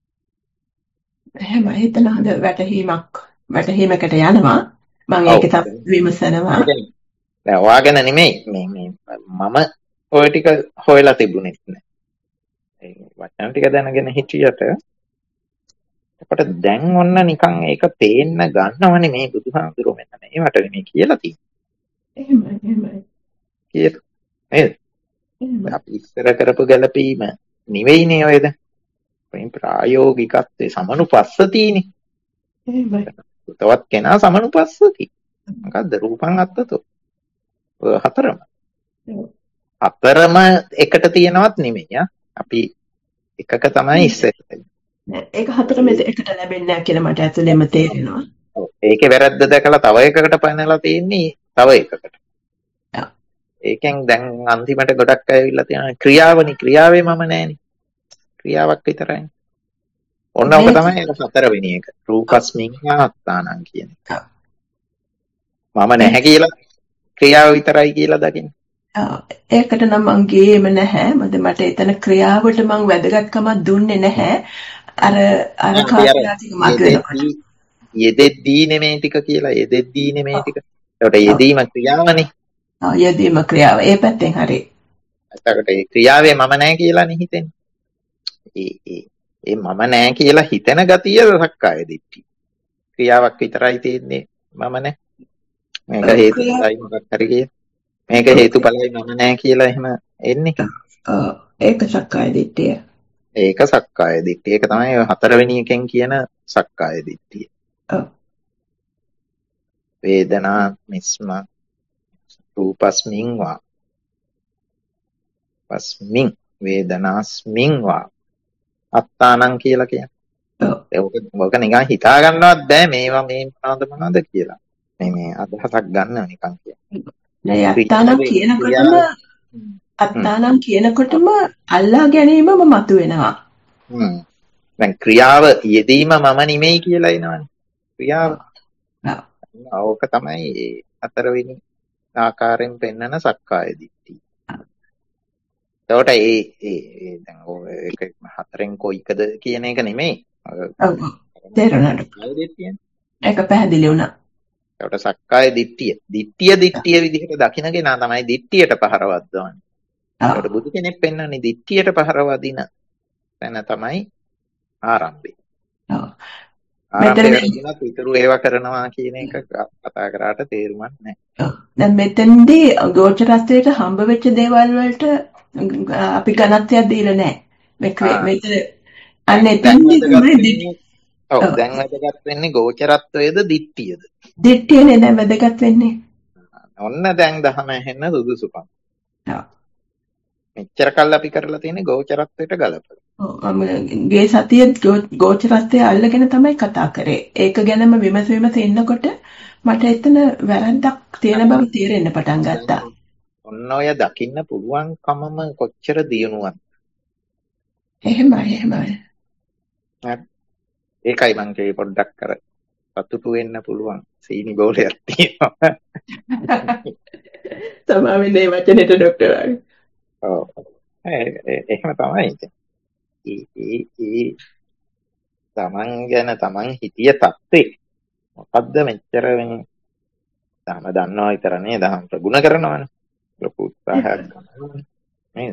එහෙම හිතන හොඳ වැටහීමක් වැටහීමකට යනවා මම ඒක තමයි විමසනවා. දැන් ඔයාගෙන නෙමෙයි මේ මේ මම ඔය ටික හොයලා තිබුණෙත් නෑ. ඒ වචන ටික දැනගෙන හිටියට එතකොට දැන් ඔන්න නිකන් ඒක පේන්න ගන්නවනේ මේ බුදුහාමුදුරුවෝ මෙන්න මේවට මේ කියලා තියෙන්නේ එහෙමයි එහෙමයි කියලා නේද? එහෙමයි අපි ඉස්සර කරපු ගැළපීම නෙවෙයිනේ ඔයද? මේ ප්‍රායෝගිකත්වයේ සමනුපස්සතියනේ. එහෙමයි තවත් කෙනා සමනුපස්සති. මොකද්ද රූපං අත්තතෝ? ඔය හතරම. හතරම එකට තියෙනවත් නෙමෙයි ආ. අපි එකක තමයි ඉස්සෙල්ලා. නෑ ඒක හතරම එකට ලැබෙන්නේ නැහැ කියලා මට ඇතුළෙම තේරෙනවා. ඔව් ඒකේ වැරද්ද දැකලා තව එකකට පැනලා තියෙන්නේ තව එකකට. ඔව්. ඒකෙන් දැන් අන්තිමට ගොඩක් ඇවිල්ලා තියෙන ක්‍රියාවනි ක්‍රියාවේ මම නෑනේ. ක්‍රියාවක් විතරයිනේ. ඔන්න ඔක තමයි ඒක හතරවෙනි එක. රූපස්මින් ආත්තානං කියන එක. මම නැහැ කියලා ක්‍රියාව විතරයි කියලා දකින්න. ඒකට නම් මං ගේම නැහැ. මොකද මට එතන ක්‍රියාවට මං වැදගත්කමක් දුන්නේ නැහැ. අර අර කාර්යාතික මත වෙනකොට. යෙදෙද්දී නෙමේ ටික කියලා යෙදෙද්දී නෙමේ ටික. ඒකට යෙදීම ක්‍රියාවනේ. ආ යෙදීම ක්‍රියාව. ඒ පැත්තෙන් හරි. එතකොට ඒ ක්‍රියාවේ මම නැහැ කියලානේ හිතෙන්නේ. ඒ ඒ ඒ මම නැහැ කියලා හිතන ගතිය සක්කාය දිට්ඨිය. ක්‍රියාවක් විතරයි තියෙන්නේ මම නැහැ. මේක හේතුඵලයි මොකක් හරි කිය. මේක හේතුඵලයි මම නැහැ කියලා එහෙම එන්නේ. ඔව් ඒක සක්කාය දිට්ඨිය. ඒක සක්කාය දිට්ඨිය. ඒක තමයි හතරවෙනි එකෙන් කියන සක්කාය දිට්ඨිය. ඔව්. වේදනා මිස්ම රූපස්මින් වා පස්මින් වේදනාස්මින් වා අත්තානං කියලා කියන්නේ. ඔව්. ඒක මොකක් නිකන් හිතා ගන්නවත් බෑ මේවා මේ මොනවද මොනවද කියලා. මේ මේ අදහසක් ගන්න නිකන් කියන්නේ. නෑ අත්තානම් කියනකොටම අත්තානම් කියනකොටම අල්ලා ගැනීමම මතුවෙනවා. හ්ම්. දැන් ක්‍රියාව යෙදීම මම නෙමෙයි කියලා එනවනේ. ක්‍රියාව. ඔව්. ඕක තමයි හතරවෙනි ආකාරයෙන් පෙන්වන සක්කාය දිට්ඨිය. එතකොට ඒ ඒ දැන් ඔය එක හතරෙන් කොයිකද කියන එක නෙමෙයි. ඔව්. තේරුණාද? ඒක පැහැදිලි වුණා. ඒකට සක්කාය දිට්ඨිය. දිට්ඨිය දිට්ඨිය විදිහට දකින්න කෙනා තමයි දිට්ඨියට පහර වද්දවන්නේ. ඒකට බුදු කෙනෙක් පෙන්වන්නේ දිට්ඨියට පහර වදින තැන තමයි ආරම්භය. ඔව්. ආරම්භය විතරු ඒවා කරනවා කියන එක කතා කරාට තේරුමක් නැහැ. ඔව්. දැන් මෙතෙන්දී ගෝචරත්වයට හම්බ වෙච්ච දේවල් වලට අපි ගණන්යක් දීලා නැහැ. මේ මෙතන අන්න එතෙන්දී තමයි දිට්ඨිය. ඔව් දැන් වැදගත් වෙන්නේ ගෝචරත්වයේද දිට්ඨියද? දිට්ඨියනේ දැන් වැදගත් වෙන්නේ. ඔන්න දැන් දහම ඇහෙන්න සුදුසුකම්. ඔව්. මෙච්චර කල් අපි කරලා තියෙන්නේ ගෝචරත්වයට ගලපලා. ඔව් මම ගේ සතිය ගෝචරත්වය අල්ලගෙන තමයි කතා කරේ. ඒක ගැනම විමස විමස ඉන්නකොට මට එතන වැරද්දක් තියෙන බව තේරෙන්න පටන් ගත්තා. ඔන්න ඔය දකින්න පුළුවන්කමම කොච්චර දියුණුවක්ද? එහෙමයි එහෙමයි. ඒකයි මං කියේ පොඩ්ඩක් කර පතුටු වෙන්න පුළුවන් සීනි බෝලයක් තියෙනවා. තමයි මේ වචනෙට ડોක්ටර් ආවේ. ඔව්. එහෙම තමයි ඉතින්. ඒ ඒ ඒ තමන් ගැන තමන් හිතිය තත්ත්වේ මොකද්ද මෙච්චර වෙන්නේ? තාම දන්නවා විතර නේ දහම් ප්‍රගුණ කරනවනේ. ලොකු උත්සාහයක් ගන්නවා නේද?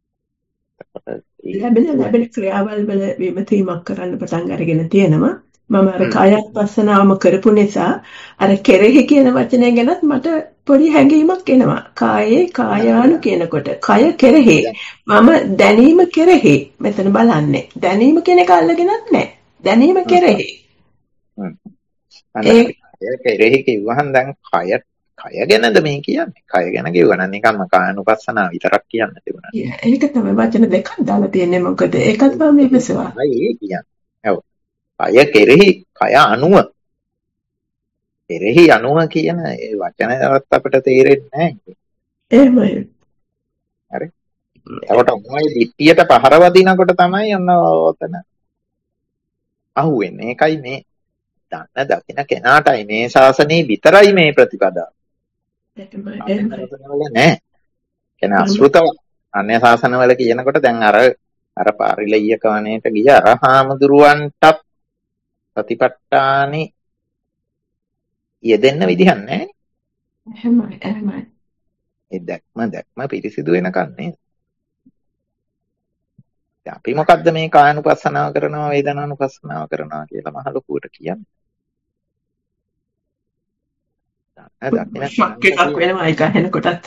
ලැබෙන ලැබෙන ක්‍රියාවල් වල විමතීමක් කරන්න පටන් අරගෙන තියෙනවා. මම අර කායත් පස්සනාවම කරපු නිසා අර කෙරෙහි කියන වචනය ගැනත් මට පොඩි හැඟීමක් එනවා. කායේ කායානු කියනකොට කය කෙරෙහි මම දැනීම කෙරෙහි මෙතන බලන්නේ. දැනීම කියන එක අල්ලගෙනත් නැහැ. දැනීම කෙරෙහි. ඒ කෙරෙහි කිව්වහම දැන් කය කය ගැනද මේ කියන්නේ? කය ගැන කිව්වනම් නිකම්ම කායනුපස්සනාව විතරක් කියන්න තිබුණා. ඒක තමයි වචන දෙකක් දාලා තියෙන්නේ. මොකද ඒකත් මම ඉවසුවා. ඒ කියන්නේ. ඔව්. කය කෙරෙහි කය අනුව කෙරෙහි අනුව කියන ඒ වචනවත් අපිට තේරෙන්නේ නැහැ. එහෙමයි. හරි. ඒකට මොයි දිට්ඨියට පහර වදිනකොට තමයි ඔන්න ඔතන අහුවෙන්නේ. ඒකයි මේ දන්න දකින්න කෙනාටයි මේ ශාසනයේ විතරයි මේ ප්‍රතිපදාව. එහෙමයි. එහෙමයි. නෑ. කෙන අසෘතව අන්‍ය ශාසනවල කියනකොට දැන් අර අර පාරිලෙය්‍ය කවණේට ගිය අර හාමුදුරුවන්ටත් සතිපට්ඨානෙ යෙදෙන්න විදිහක් නැහැ. එහෙමයි එහෙමයි. ඒ දැක්ම දැක්ම පිරිසිදු වෙනකන් නේද? අපි මොකද්ද මේ කායනුපස්සනාව කරනවා වේදනානුපස්සනාව කරනවා කියලා මහ ලොකුවට කියන්නේ. ෂොක් එකක් වෙනවා ඒක ඇහෙනකොටත්.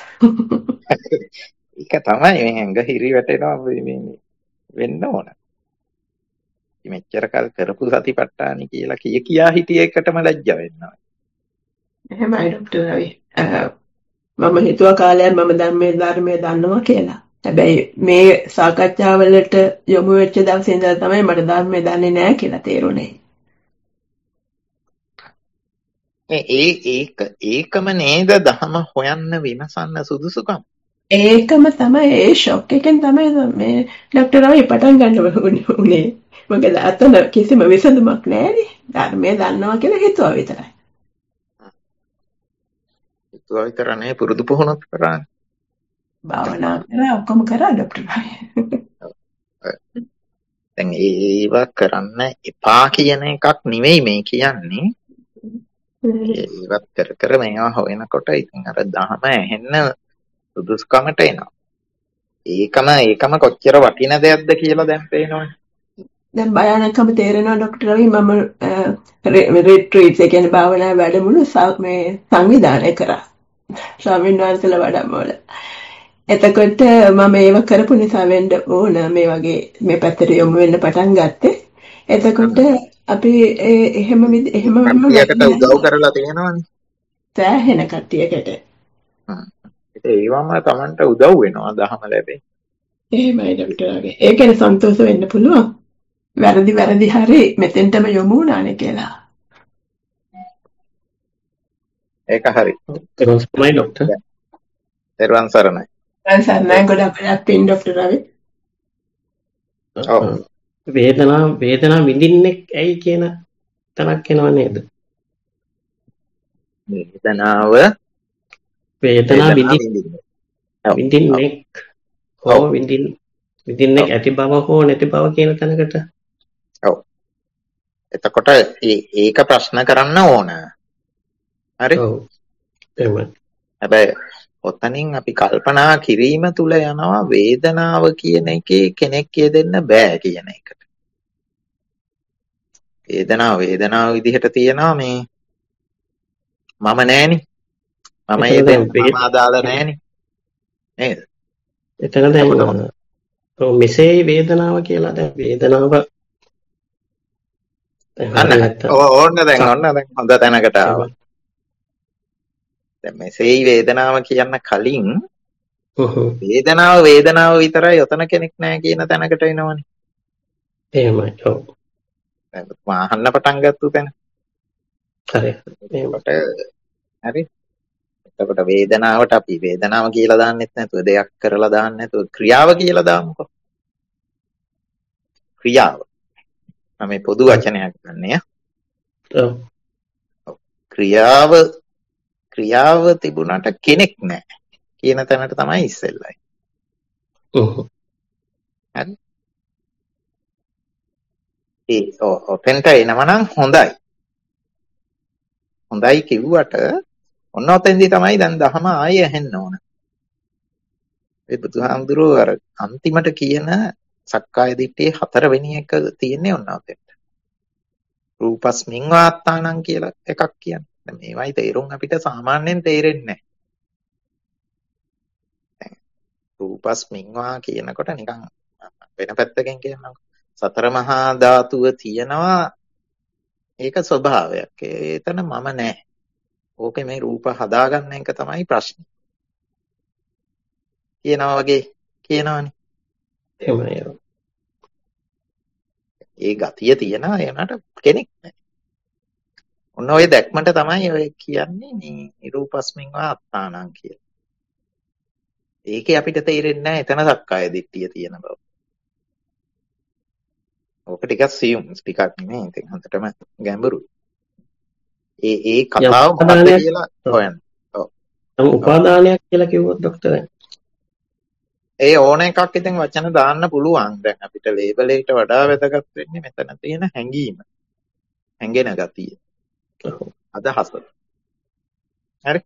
ඒක තමයි මේ ඇඟ හිරි වැටෙනවා වෙන්න ඕන. මෙච්චර කල් කරපු සතිපට්ඨාන කියලා කිය කියා හිටිය එකටම ලැජ්ජ වෙනවා. එහෙමයි ડોක්ටර් රවි. මම හිතුවා කාලයක් මම ධර්මයේ ධර්මයේ දන්නවා කියලා. හැබැයි මේ සාකච්ඡාවලට යොමු වෙච්ච දවසේ ඉඳලා තමයි මට ධර්මයේ දන්නේ නැහැ කියලා තේරුනේ. ඒ ඒක ඒකම නේද දහම හොයන්න විමසන්න සුදුසුකම්. ඒකම තමයි ඒ ෂොක් එකෙන් තමයි මේ ડોක්ටර් රවි පටන් ගන්න උනේ. මොකද අතන කිසිම විසඳුමක් නැහැනේ. ධර්මයේ දන්නවා කියලා හිතුවා විතරයි. හිතුවා විතර නේ පුරුදු පුහුණුත් කරන්නේ. භාවනා කරා ඔක්කොම කරා ડોක්ටර් රවි. දැන් ඒව කරන්න එපා කියන එකක් නෙවෙයි මේ කියන්නේ. ඒවත් කර කර මේවා හොයනකොට ඉතින් අර දහම ඇහෙන්න සුදුසුකමට එනවා. ඒකම ඒකම කොච්චර වටින දෙයක්ද කියලා දැන් පේනවනේ. දැන් භයානකම තේරෙනවා ડોක්ටර් රවි මම රිට්‍රීට්ස් ඒ කියන්නේ භාවනා වැඩමුළු මේ සංවිධානය කරා. ස්වාමීන් වහන්සේලා වැඩමුළ. එතකොට මම ඒව කරපු නිසා වෙන්න ඕන මේ වගේ මේ පැත්තට යොමු වෙන්න පටන් ගත්තේ. එතකොට අපි එහෙම එහෙම කට්ටියකට උදව් කරලා තියෙනවනේ. සෑහෙන කට්ටියකට. හ්ම්. ඒවම Tamanට උදව් වෙනවා දහම ලැබෙන්නේ. එහෙමයි ડોක්ටර් රවි. ඒකෙන් සන්තෝෂ වෙන්න පුළුවන්. වැරදි වැරදි හරි මෙතෙන්ටම යොමු වුණානේ කියලා. ඒක හරි. ඒක තමයි ડોක්ටර්. දරුවන් සරණයි. දරුවන් සරණයි ගොඩක් පින් ડોක්ටර් රවි. ඔව්. වේදනා වේදනා විඳින්නේ ඇයි කියන තනක් එනව නේද? වේදනාව වේදනා විඳින්නේ විඳින්නේ හෝ විඳින් විඳින්නේ ඇති බව හෝ නැති බව කියන තැනකට. ඔව්. එතකොට ඒක ප්‍රශ්න කරන්න ඕන. හරි? ඔව්. එහෙමයි. හැබැයි ඔතනින් අපි කල්පනා කිරීම තුල යනවා වේදනාව කියන එකේ කෙනෙක් කියදෙන්න බෑ කියන එකට. වේදනාව වේදනාව විදිහට තියනවා මේ මම නෑනේ. මම ඒ දෙන්න මම අදාළ නෑනේ. නේද? එතන දැන් ඔව් මෙසේ වේදනාව කියලා දැන් වේදනාව ඕන්න දැන් ඔන්න දැන් හොඳ තැනකට ආවා. දැන් මෙසේ වේදනාව කියන්න කලින් වේදනාව වේදනාව විතරයි ඔතන කෙනෙක් නෑ කියන තැනකට එනවනේ. එහෙමයි. ඔව්. දැන් අහන්න පටන් ගත්තු තැන. හරි. ඒකට හරි. එතකොට වේදනාවට අපි වේදනාව කියලා දාන්නෙත් නැතුව දෙයක් කරලා දාන්න නැතුව ක්‍රියාව කියලා දාමුකෝ. ක්‍රියාව. මම මේ පොදු වචනයක් ගන්නෑ. ඔව්. ක්‍රියාව ක්‍රියාව තිබුණාට කෙනෙක් නැහැ කියන තැනට තමයි ඉස්සෙල්ලයි. ඔව්. හරි. ඒ ඔතෙන්ට එනවනම් හොඳයි. හොඳයි කිව්වට ඔන්න ඔතෙන්දී තමයි දැන් දහම ආයෙ ඇහෙන්න ඕන. ඒ බුදුහාමුදුරුවෝ අර අන්තිමට කියන සක්කාය දිට්ඨියේ හතරවෙනි එක තියෙන්නේ ඔන්න ඔතෙන්ට. රූපස්මින් වාත්තානං කියලා එකක් කියන්නේ. දැන් මේවයි තේරුම් අපිට සාමාන්‍යයෙන් තේරෙන්නේ නැහැ. රූපස්මින් වා කියනකොට නිකන් වෙන පැත්තකින් කියනවා සතර මහා ධාතුව තියෙනවා ඒක ස්වභාවයක්. ඒතන මම නැහැ. ඕකේ මේ රූප හදාගන්න එක තමයි ප්‍රශ්නේ. කියනවා වගේ කියනවනේ. එහෙමයි. ඒ ගතිය තියනවා එනට කෙනෙක් නැහැ. ඔන්න ඔය දැක්මට තමයි ඔය කියන්නේ මේ නිරූපස්මින් වාත්තානං කියලා. ඒකේ අපිට තේරෙන්නේ නැහැ එතන සක්කාය දිට්ඨිය තියෙන බව. ඕක ටිකක් සියුම් ටිකක් නේ. ඉතින් හොඳටම ගැඹුරුයි. ඒ ඒ කතාව මොකක්ද කියලා හොයන්න. ඔව්. උපාදානයක් කියලා කිව්වොත් ડોක්ටර් ඒ ඕන එකක් ඉතින් වචන දාන්න පුළුවන්. දැන් අපිට ලේබල් එකට වඩා වැදගත් වෙන්නේ මෙතන තියෙන හැඟීම. හැඟෙන ගතිය. අදහස. හරි.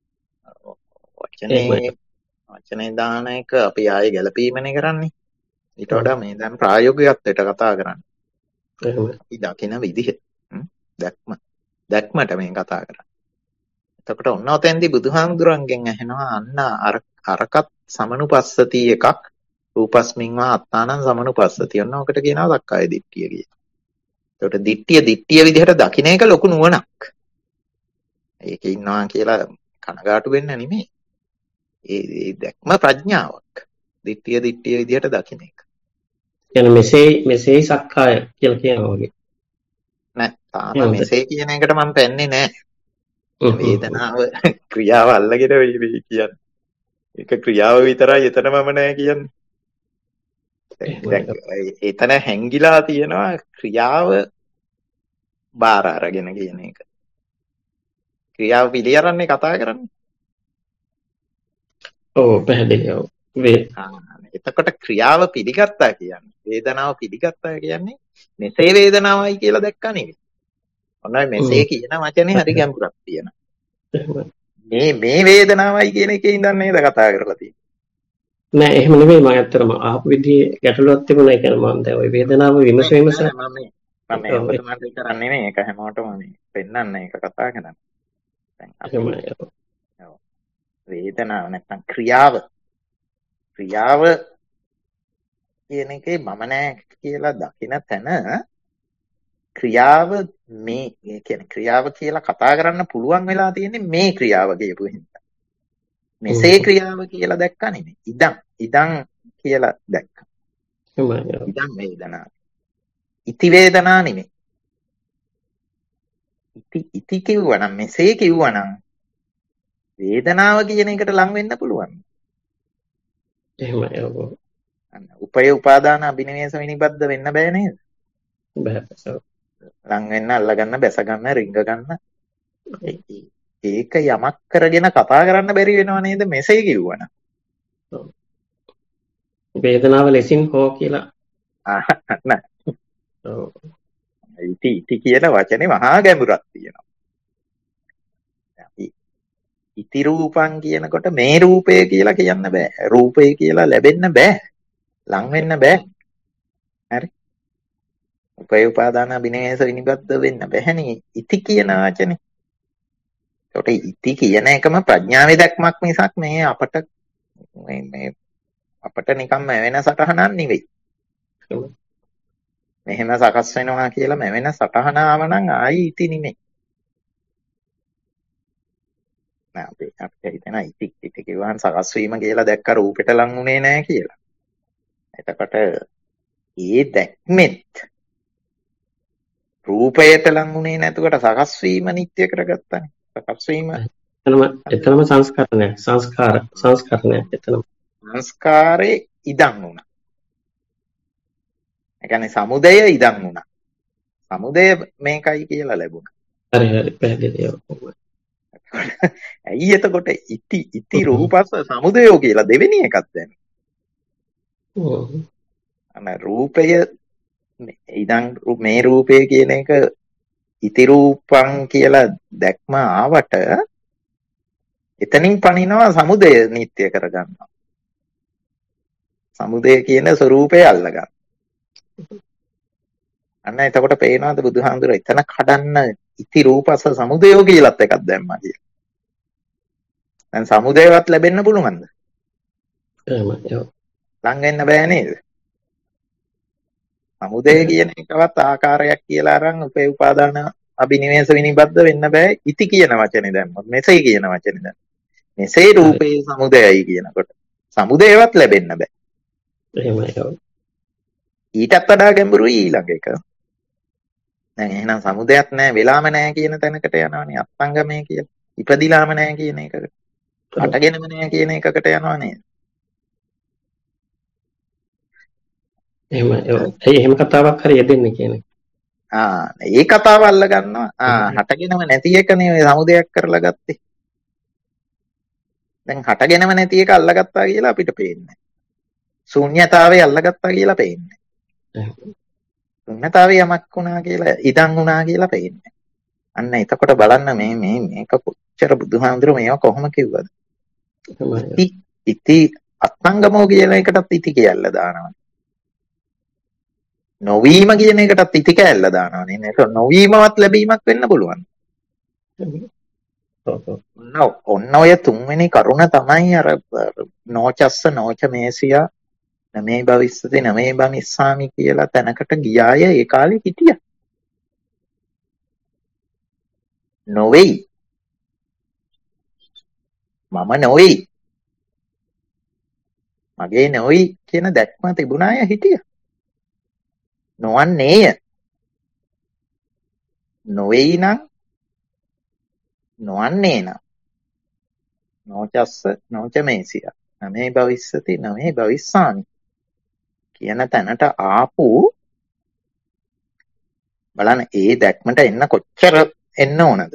වචනේ වචනේ දාන එක අපි ආයේ ගැළපීමනේ කරන්නේ. ඊට වඩා මේ දැන් ප්‍රායෝගිකත්වයට කතා කරන්නේ. එහෙම. අපි දකින විදිහ. හ්ම්? දැක්ම. දැක්මට මේ කතා කරන්නේ. එතකොට ඔන්න ඔතෙන්දී බුදුහාමුදුරන්ගෙන් ඇහෙනවා අන්න අර අරකත් සමනුපස්සති එකක් රූපස්මින්වා අත්තානං සමනුපස්සති. ඔන්න ඔකට කියනවා සක්කාය දිට්ඨිය කියලා. එතකොට දිට්ඨිය දිට්ඨිය විදිහට දකින්න එක ලොකු නුවණක්. ඒකේ ඉන්නවා කියලා කනගාටු වෙන්න නෙමෙයි. ඒ ඒ දැක්ම ප්‍රඥාවක්. දිට්ඨිය දිට්ඨිය විදිහට දකින්න එක. කියන්නේ මෙසේ මෙසේ සක්කාය කියලා කියනවා වගේ. නෑ තාම මෙසේ කියන එකට මම පෙන්නේ නෑ. වේදනාව ක්‍රියාව අල්ලගෙන වෙයි කියන්නේ. ඒක ක්‍රියාව විතරයි එතනමම නෑ කියන්නේ. දැන් එතන හැංගිලා තියෙනවා ක්‍රියාව බාර අරගෙන කියන එක. ක්‍රියාව පිළිඅරන්නේ කතා කරන්නේ. ඔව් පැහැදිලිව. එතකොට ක්‍රියාව පිළිගත්තා කියන්නේ වේදනාව පිළිගත්තා කියන්නේ මෙසේ වේදනාවයි කියලා දැක්කා නෙවෙයි. ඔන්නයි මෙසේ කියන වචනේ හරි ගැඹුරක් තියෙනවා. මේ මේ වේදනාවයි කියන එකේ ඉඳන් නේද කතා කරලා තියෙන්නේ. නෑ එහෙම නෙවෙයි මම ඇත්තටම ආපු විදිහේ ගැටලුවක් තිබුණා. ඒ කියන්නේ මම දැන් ওই වේදනාව විමස විමස මම මම ඔබතුමාට විතරක් නෙමෙයි ඒක හැමෝටම මේ පෙන්නන්න ඒක කතා කරන්නේ. දැන් අපි වේදනාව නැත්නම් ක්‍රියාව ක්‍රියාව කියන එකේ මම නෑ කියලා දකින තැන ක්‍රියාව මේ කියන්නේ ක්‍රියාව කියලා කතා කරන්න පුළුවන් වෙලා තියෙන්නේ මේ ක්‍රියාව කියපු හින්දා. මෙසේ ක්‍රියාව කියලා දැක්කා නෙමෙයි. ඉදන් ඉදන් කියලා දැක්කා. ඉදන් වේදනා. ඉති වේදනා නෙමෙයි. ඉති ඉති කිව්වනම් මෙසේ කිව්වනම් වේදනාව කියන එකට ලං වෙන්න පුළුවන්. එහෙමයි ඔව්. උපය උපාදාන අබිනිවේෂ විනිබද්ද වෙන්න බෑ නේද? බෑ. ලං වෙන්න අල්ල ගන්න බැස ගන්න රිංග ගන්න ඒක යමක් කරගෙන කතා කරන්න බැරි වෙනව නේද මෙසේ කිව්වනම්. වේදනාව ලෙසින් හෝ කියලා නෑ. ඔව්. ඉති ඉති කියන වචනේ මහා ගැඹුරක් තියෙනවා. ඉති රූපං කියනකොට මේ රූපය කියලා කියන්න බෑ. රූපය කියලා ලැබෙන්න බෑ. ලං වෙන්න බෑ. හරි. උපය උපාදාන අබිනිවේෂ විනිබද්ද වෙන්න බෑනේ ඉති කියන වචනේ. ඒකට ඉති කියන එකම ප්‍රඥාවේ දැක්මක් මිසක් මේ අපට මේ මේ අපට නිකම්ම වෙන සටහනක් නෙවෙයි. මෙහෙම සකස් වෙනවා කියලා මෙවෙන සටහන ආව නම් ආයි ඉති නෙමෙයි. නෑ අපි අපිට හිතෙනවා ඉති ඉති කියවහන් සකස් වීම කියලා දැක්ක රූපෙට ලං උනේ නෑ කියලා. එතකොට ඒ දැක්මෙත් රූපයට ලං උනේ නැතුවට සකස් වීම නිත්‍ය කරගත්තානේ. සකස් වීම එතනම එතනම සංස්කරණය සංස්කාර සංස්කරණය එතනම සංස්කාරේ ඉදන් වුණා. ඒ කියන්නේ සමුදය ඉදන් වුණා. සමුදය මේකයි කියලා ලැබුණා. හරි හරි පැහැදිලිව. ඇයි එතකොට ඉති ඉති රූපස්ස සමුදයෝ කියලා දෙවෙනි එකක් දැන්. ඔව්. අන රූපය ඉදන් මේ රූපය කියන එක ඉති රූපං කියලා දැක්ම ආවට එතනින් පණිනවා සමුදය නිත්‍ය කරගන්නවා. සමුදය කියන ස්වરૂපය අල්ලගන්න. අන්න එතකොට පේනවාද බුදුහාමුදුර එතන කඩන්න ඉති රූපස්ස සමුදයෝ කියලාත් එකක් දැම්මා කියලා. දැන් සමුදයවත් ලැබෙන්න පුළුවන්ද? එහෙමයි. ඔව්. ලං වෙන්න බෑ නේද? සමුදය කියන එකවත් ආකාරයක් කියලා අරන් උපේ උපාදාන අබිනිවේෂ විනිබද්ද වෙන්න බෑ ඉති කියන වචනේ දැම්මොත් මෙසේ කියන වචනේ දැම්මොත් මෙසේ රූපේ සමුදයයි කියනකොට සමුදයවත් ලැබෙන්න බෑ. එහෙමයි. ඔව්. ඊටත් වඩා ගැඹුරුයි ඊළඟ එක. දැන් එහෙනම් සමුදයක් නැහැ වෙලාම නැහැ කියන තැනකට යනවනේ අත්ංගමයේ කියලා. ඉපදිලාම නැහැ කියන එකකට. අටගෙනම නැහැ කියන එකකට යනවා නේද? එහෙම ඒ එහෙම කතාවක් හරි යෙදෙන්නේ කියන්නේ. ආ ඒ කතාව අල්ල ගන්නවා. ආ හටගෙනම නැති එකනේ ඔය සමුදයක් කරලා ගත්තේ. දැන් හටගෙනම නැති එක අල්ලගත්තා කියලා අපිට පේන්නේ. ශූන්‍යතාවය අල්ලගත්තා කියලා පේන්නේ. ශූන්‍යතාවය යමක් වුණා කියලා ඉදන් වුණා කියලා පේන්නේ. අන්න එතකොට බලන්න මේ මේ මේක කොච්චර බුදුහාමුදුරුවෝ මේවා කොහොම කිව්වද? ඉති ඉති අත්ංගමෝ කියන එකටත් ඉති කියලා දානවා. නොවීම කියන එකටත් ඉති කෑල්ල දානවා නේ. ඒක නොවීමවත් ලැබීමක් වෙන්න පුළුවන්. ඔන්න ඔන්න ඔය තුන්වෙනි කරුණ තමයි අර නෝචස්ස නෝච මේසියා නමේ භවිස්සති නමේ භමිස්සාමි කියලා තැනකට ගියාය ඒ කාලේ හිටියා. නොවේයි. මම නොවේයි. මගේ නොවි කියන දැක්ම තිබුණාය හිටිය. නොවන්නේය. නොවෙයි නම් නොවන්නේ නම් නෝචස්ස නෝච මේසියා නමේ භවිස්සති නමේ භවිස්සාමි කියන තැනට ආපු බලන්න ඒ දැක්මට එන්න කොච්චර එන්න ඕනද?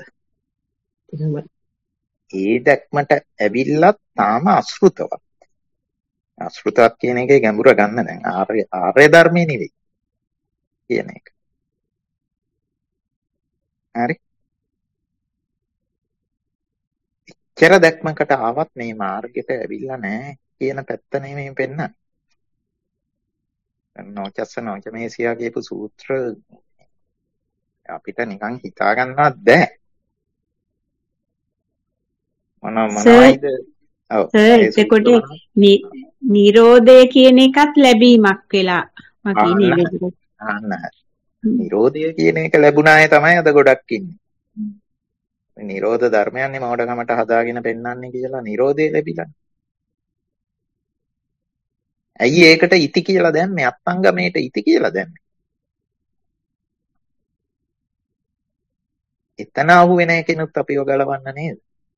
ඒ දැක්මට ඇවිල්ලත් තාම අශෘතවත්. අශෘතවත් කියන එකේ ගැඹුර ගන්න දැන් ආර්ය ආර්ය ධර්මයේ නෙවෙයි කියන එක. හරි. එච්චර දැක්මකට ආවත් මේ මාර්ගෙට ඇවිල්ලා නැහැ කියන පැත්ත නෙමෙයි පෙන්නන්නේ. නෝචස්ස නෝච මේසියා කියපු සූත්‍ර අපිට නිකන් හිතා ගන්නවත් බෑ. මොන මොනයිද? ඔව්. එතකොට නිරෝධය කියන එකත් ලැබීමක් වෙලා වගේ නේද? අන්න නිරෝධය කියන එක ලැබුණාය තමයි අද ගොඩක් ඉන්නේ. නිරෝධ ධර්මයන්නේ මෝඩකමට හදාගෙන පෙන්වන්නේ කියලා නිරෝධය ලැබිලා. ඇයි ඒකට ඉති කියලා දැම්මේ? අත්ංගමේට ඉති කියලා දැම්මේ. එතන අහු වෙන කෙනුත් අපිව ගලවන්න නේද?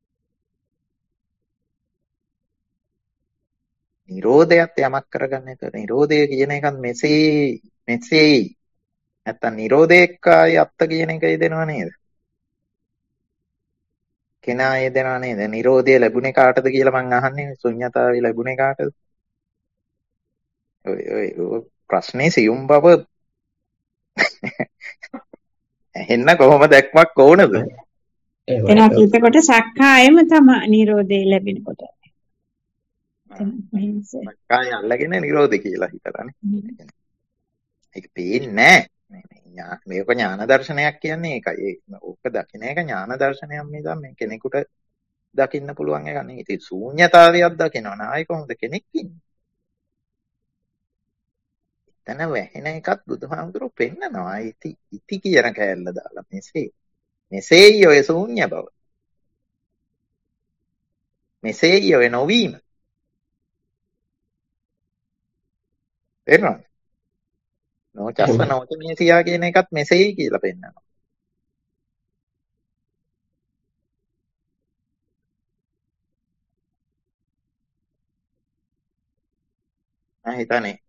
නිරෝධයත් යමක් කරගන්න එක. නිරෝධය කියන එකත් මෙසේ මෙසේ නැත්තම් නිරෝධයකයි අත්ත කියන එක යෙදෙනව නේද? කෙනා යෙදෙනව නේද? නිරෝධය ලැබුණේ කාටද කියලා මං අහන්නේ. ශුන්‍යතාවය ලැබුණේ කාටද? ඔය ඔය ප්‍රශ්නේ සියුම් බව එන්න කොහොම දැක්මක් ඕනද? එනවා එතකොට සක්කායම තමයි නිරෝධය ලැබෙනකොට. සක්කාය අල්ලගෙන නිරෝධය කියලා හිතලානේ. ඒක පේන්නේ නැහැ. මේක ඥාන දර්ශනයක් කියන්නේ ඒකයි. ඕක දකින්න එක ඥාන දර්ශනයක් නිසා මේ කෙනෙකුට දකින්න පුළුවන් එකක් නෙවෙයි. ඉතින් ශූන්‍යතාවයක් දකිනවා නායි කොහොමද කෙනෙක් ඉන්නේ? එතන වැහෙන එකත් බුදුහාමුදුරුවෝ පෙන්නනවා. ඉති ඉති කියන කෑල්ල දාලා මෙසේ මෙසේයි ඔය ශූන්‍ය බව. මෙසේයි ඔය නොවීම. තේරෙනවද? නෝචස්ස නෝච මේසියා කියන එකත් මෙසේයි කියලා පෙන්නනවා. මම හිතන්නේ